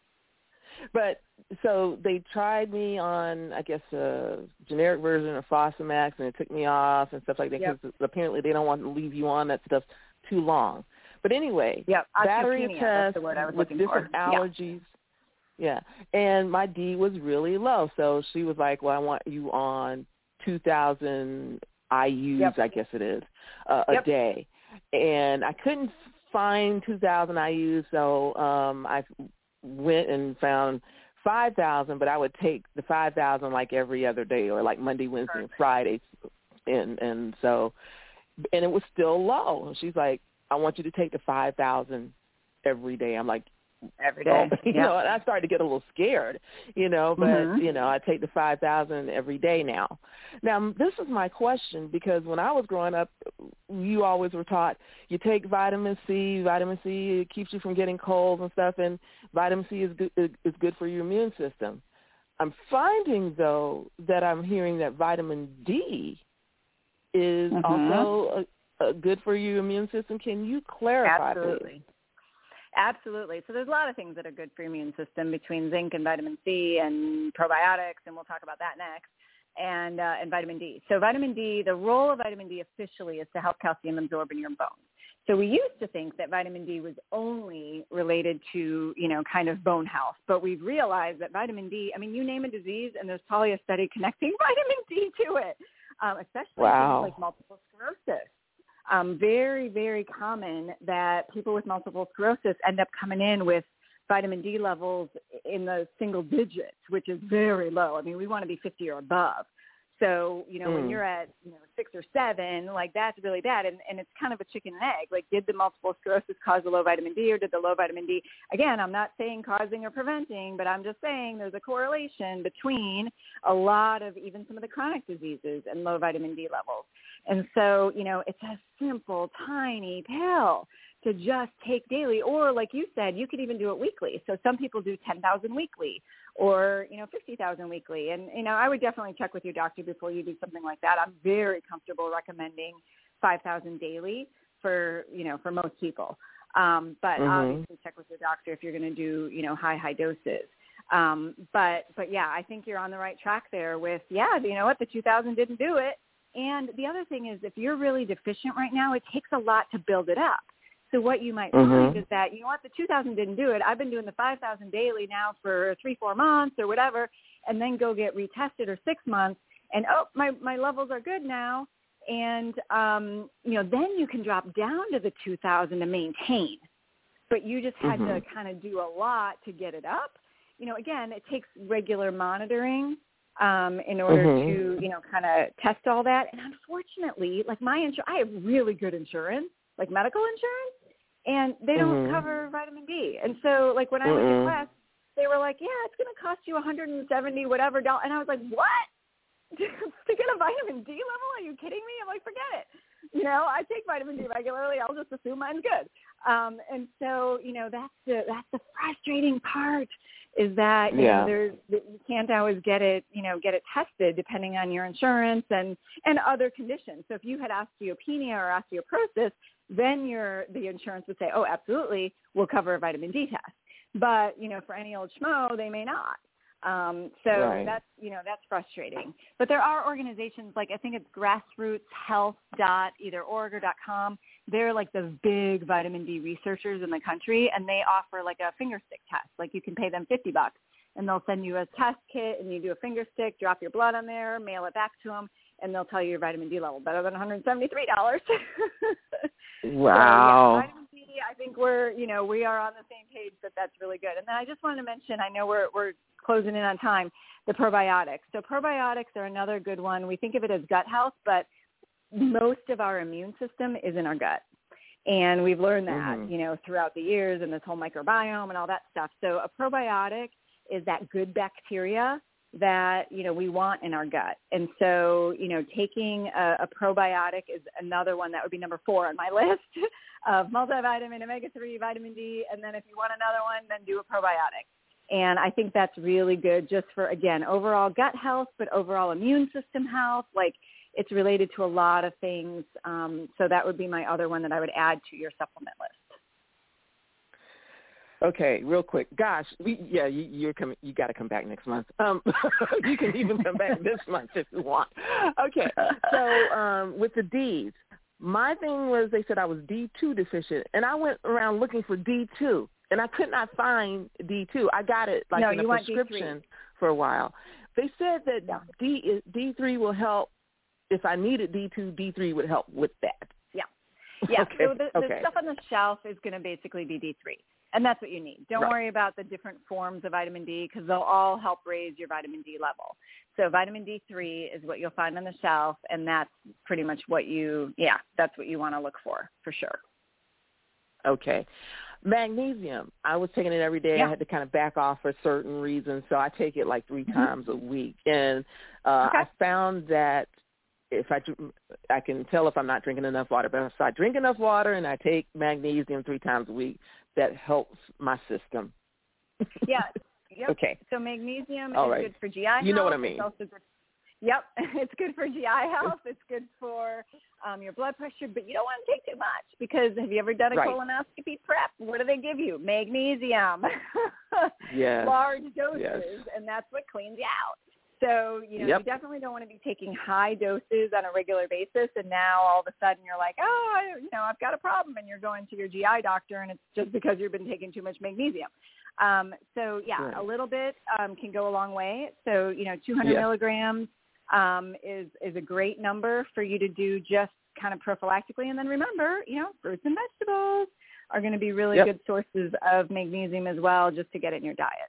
But so they tried me on, I guess, a generic version of Fosamax, and it took me off and stuff like that because yep. apparently they don't want to leave you on that stuff too long. But anyway, yep. battery of tests with different for. allergies. Yeah. Yeah, and my D was really low, so she was like, well, I want you on two thousand I U's, yep. I guess it is, uh, yep. a day. And I couldn't find two thousand I U's, so um, I went and found five thousand, but I would take the five thousand like every other day or like Monday, Wednesday, Perfect. and Friday. And, and so, and it was still low. She's like, I want you to take the five thousand every day. I'm like, every day. Oh, you yep. know, and I started to get a little scared, you know, but, mm-hmm. you know, I take the five thousand every day now. Now, this is my question because when I was growing up, you always were taught you take vitamin C, vitamin C, it keeps you from getting colds and stuff, and vitamin C is good, is good for your immune system. I'm finding, though, that I'm hearing that vitamin D is mm-hmm. also a, a good for your immune system. Can you clarify, Absolutely. please? Absolutely. So there's a lot of things that are good for your immune system between zinc and vitamin C and probiotics, and we'll talk about that next, and uh, and vitamin D. So vitamin D, the role of vitamin D officially is to help calcium absorb in your bones. So we used to think that vitamin D was only related to, you know, kind of bone health, but we've realized that vitamin D, I mean, you name a disease and there's probably a study connecting vitamin D to it, um, especially wow. things like multiple sclerosis. Um, very, very common that people with multiple sclerosis end up coming in with vitamin D levels in the single digits, which is very low. I mean, we want to be fifty or above. So, you know, mm. when you're at, you know, six or seven, like that's really bad. And, and it's kind of a chicken and egg. Like, did the multiple sclerosis cause the low vitamin D, or did the low vitamin D? Again, I'm not saying causing or preventing, but I'm just saying there's a correlation between a lot of even some of the chronic diseases and low vitamin D levels. And so, you know, it's a simple, tiny pill to just take daily. Or like you said, you could even do it weekly. So some people do ten thousand weekly or, you know, fifty thousand weekly. And, you know, I would definitely check with your doctor before you do something like that. I'm very comfortable recommending five thousand daily for, you know, for most people. Um, but mm-hmm. obviously check with your doctor if you're going to do, you know, high, high doses. Um, but, but yeah, I think you're on the right track there with, yeah, you know what, the two thousand didn't do it. And the other thing is if you're really deficient right now, it takes a lot to build it up. So what you might mm-hmm. find is that, you know what, the two thousand didn't do it. I've been doing the five thousand daily now for three, four months or whatever, and then go get retested or six months, and, oh, my, my levels are good now. And, um, you know, then you can drop down to the two thousand to maintain. But you just had mm-hmm. to kind of do a lot to get it up. You know, again, it takes regular monitoring um, in order mm-hmm. to, you know, kind of test all that. And unfortunately, like my insurance, I have really good insurance, like medical insurance, and they don't mm-hmm. cover vitamin D. And so, like, when I went to Quest, they were like, yeah, it's going to cost you one hundred seventy whatever dollars. And I was like, what? to get a vitamin D level? Are you kidding me? I'm like, forget it. You know, I take vitamin D regularly. I'll just assume mine's good. Um, and so, you know, that's the that's the frustrating part is that you yeah. know there's you can't always get it you know get it tested depending on your insurance and and other conditions. So if you had osteopenia or osteoporosis, then your the insurance would say, oh, absolutely, we'll cover a vitamin D test. But you know, for any old schmo, they may not. Um, so right. that's, you know, that's frustrating. But there are organizations like, I think it's grassroots health dot either org or .com. They're like the big vitamin D researchers in the country, and they offer like a finger stick test. Like you can pay them fifty bucks, and they'll send you a test kit, and you do a finger stick, drop your blood on there, mail it back to them, and they'll tell you your vitamin D level. Better than one hundred seventy-three dollars. Wow. So, yeah, vitamin D, I think we're, you know, we are on the same page that that's really good. And then I just wanted to mention, I know we're we're closing in on time, the probiotics. So probiotics are another good one. We think of it as gut health, but most of our immune system is in our gut. And we've learned that, mm-hmm. you know, throughout the years and this whole microbiome and all that stuff. So a probiotic is that good bacteria that, you know, we want in our gut. And so, you know, taking a, a probiotic is another one that would be number four on my list of multivitamin, omega three, vitamin D. And then if you want another one, then do a probiotic. And I think that's really good just for, again, overall gut health, but overall immune system health. Like it's related to a lot of things. Um, so that would be my other one that I would add to your supplement list. Okay, real quick. Gosh, we yeah, you, you're coming. You got to come back next month. Um, you can even come back this month if you want. Okay, so um, with the D's, my thing was they said I was D two deficient, and I went around looking for D two, and I could not find D two. I got it like no, in a prescription for a while. They said that yeah. D is, D three will help. If I needed D two, D three would help with that. Yeah, yeah. Okay. So the, the okay. stuff on the shelf is going to basically be D three. And that's what you need. Don't right. worry about the different forms of vitamin D because they'll all help raise your vitamin D level. So vitamin D three is what you'll find on the shelf, and that's pretty much what you, yeah, that's what you want to look for, for sure. Okay. Magnesium. I was taking it every day. Yeah. I had to kind of back off for certain reasons, so I take it like three mm-hmm. times a week. And uh, okay. I found that if I, I can tell if I'm not drinking enough water, but if I drink enough water and I take magnesium three times a week, that helps my system. Yeah. Yep. Okay. So magnesium All is right. good for G I health. You know what I mean. It's also good. Yep. It's good for G I health. It's good for um, your blood pressure, but you don't want to take too much because have you ever done a right. colonoscopy prep? What do they give you? Magnesium. Yes. Large doses, yes. and that's what cleans you out. So, you know, yep. you definitely don't want to be taking high doses on a regular basis, and now all of a sudden you're like, oh, I, you know, I've got a problem, and you're going to your G I doctor, and it's just because you've been taking too much magnesium. Um, so, yeah, right. a little bit um, can go a long way. So, you know, two hundred yeah. milligrams um, is, is a great number for you to do just kind of prophylactically. And then remember, you know, fruits and vegetables are going to be really yep. good sources of magnesium as well, just to get it in your diet.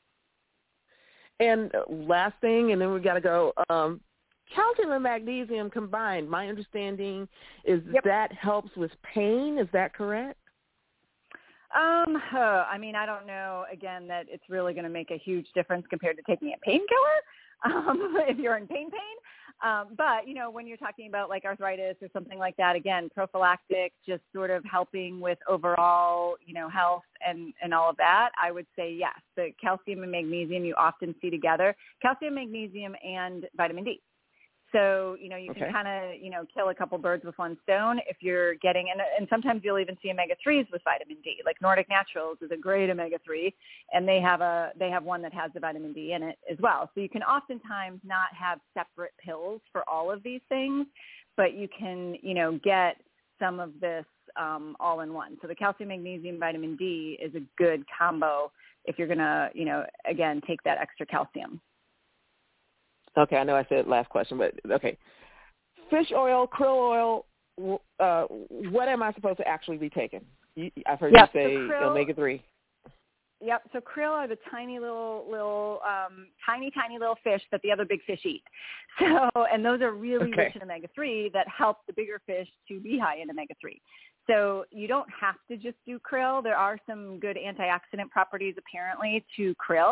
And last thing, and then we got to go, um, calcium and magnesium combined, my understanding is yep. that helps with pain. Is that correct? Um, uh, I mean, I don't know, again, that it's really going to make a huge difference compared to taking a painkiller um, if you're in pain pain. Um, but, you know, when you're talking about like arthritis or something like that, again, prophylactic, just sort of helping with overall, you know, health and, and all of that, I would say yes. The calcium and magnesium you often see together, calcium, magnesium, and vitamin D. So, you know, you okay. can kind of, you know, kill a couple birds with one stone if you're getting, and, and sometimes you'll even see omega threes with vitamin D. Like Nordic Naturals is a great omega three, and they have a they have one that has the vitamin D in it as well. So you can oftentimes not have separate pills for all of these things, but you can, you know, get some of this um, all in one. So the calcium, magnesium, vitamin D is a good combo if you're going to, you know, again, take that extra calcium. Okay, I know I said last question, but okay. Fish oil, krill oil, uh, what am I supposed to actually be taking? You, I've heard yep, you say so krill, omega three. Yep, so krill are the tiny little, little, um, tiny, tiny little fish that the other big fish eat. So, and those are really okay. rich in omega three that help the bigger fish to be high in omega three. So you don't have to just do krill. There are some good antioxidant properties apparently to krill.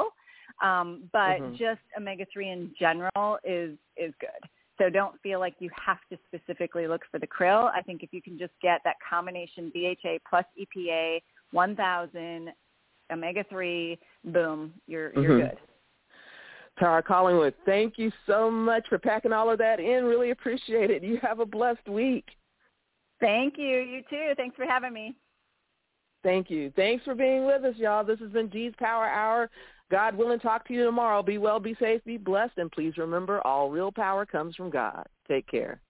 Um, but mm-hmm. just omega three in general is is good. So don't feel like you have to specifically look for the krill. I think if you can just get that combination B H A plus E P A, one thousand, omega three, boom, you're you're mm-hmm. good. Tara Collingwood, thank you so much for packing all of that in. Really appreciate it. You have a blessed week. Thank you. You too. Thanks for having me. Thank you. Thanks for being with us, y'all. This has been G's Power Hour. God willing, talk to you tomorrow. Be well, be safe, be blessed, and please remember, all real power comes from God. Take care.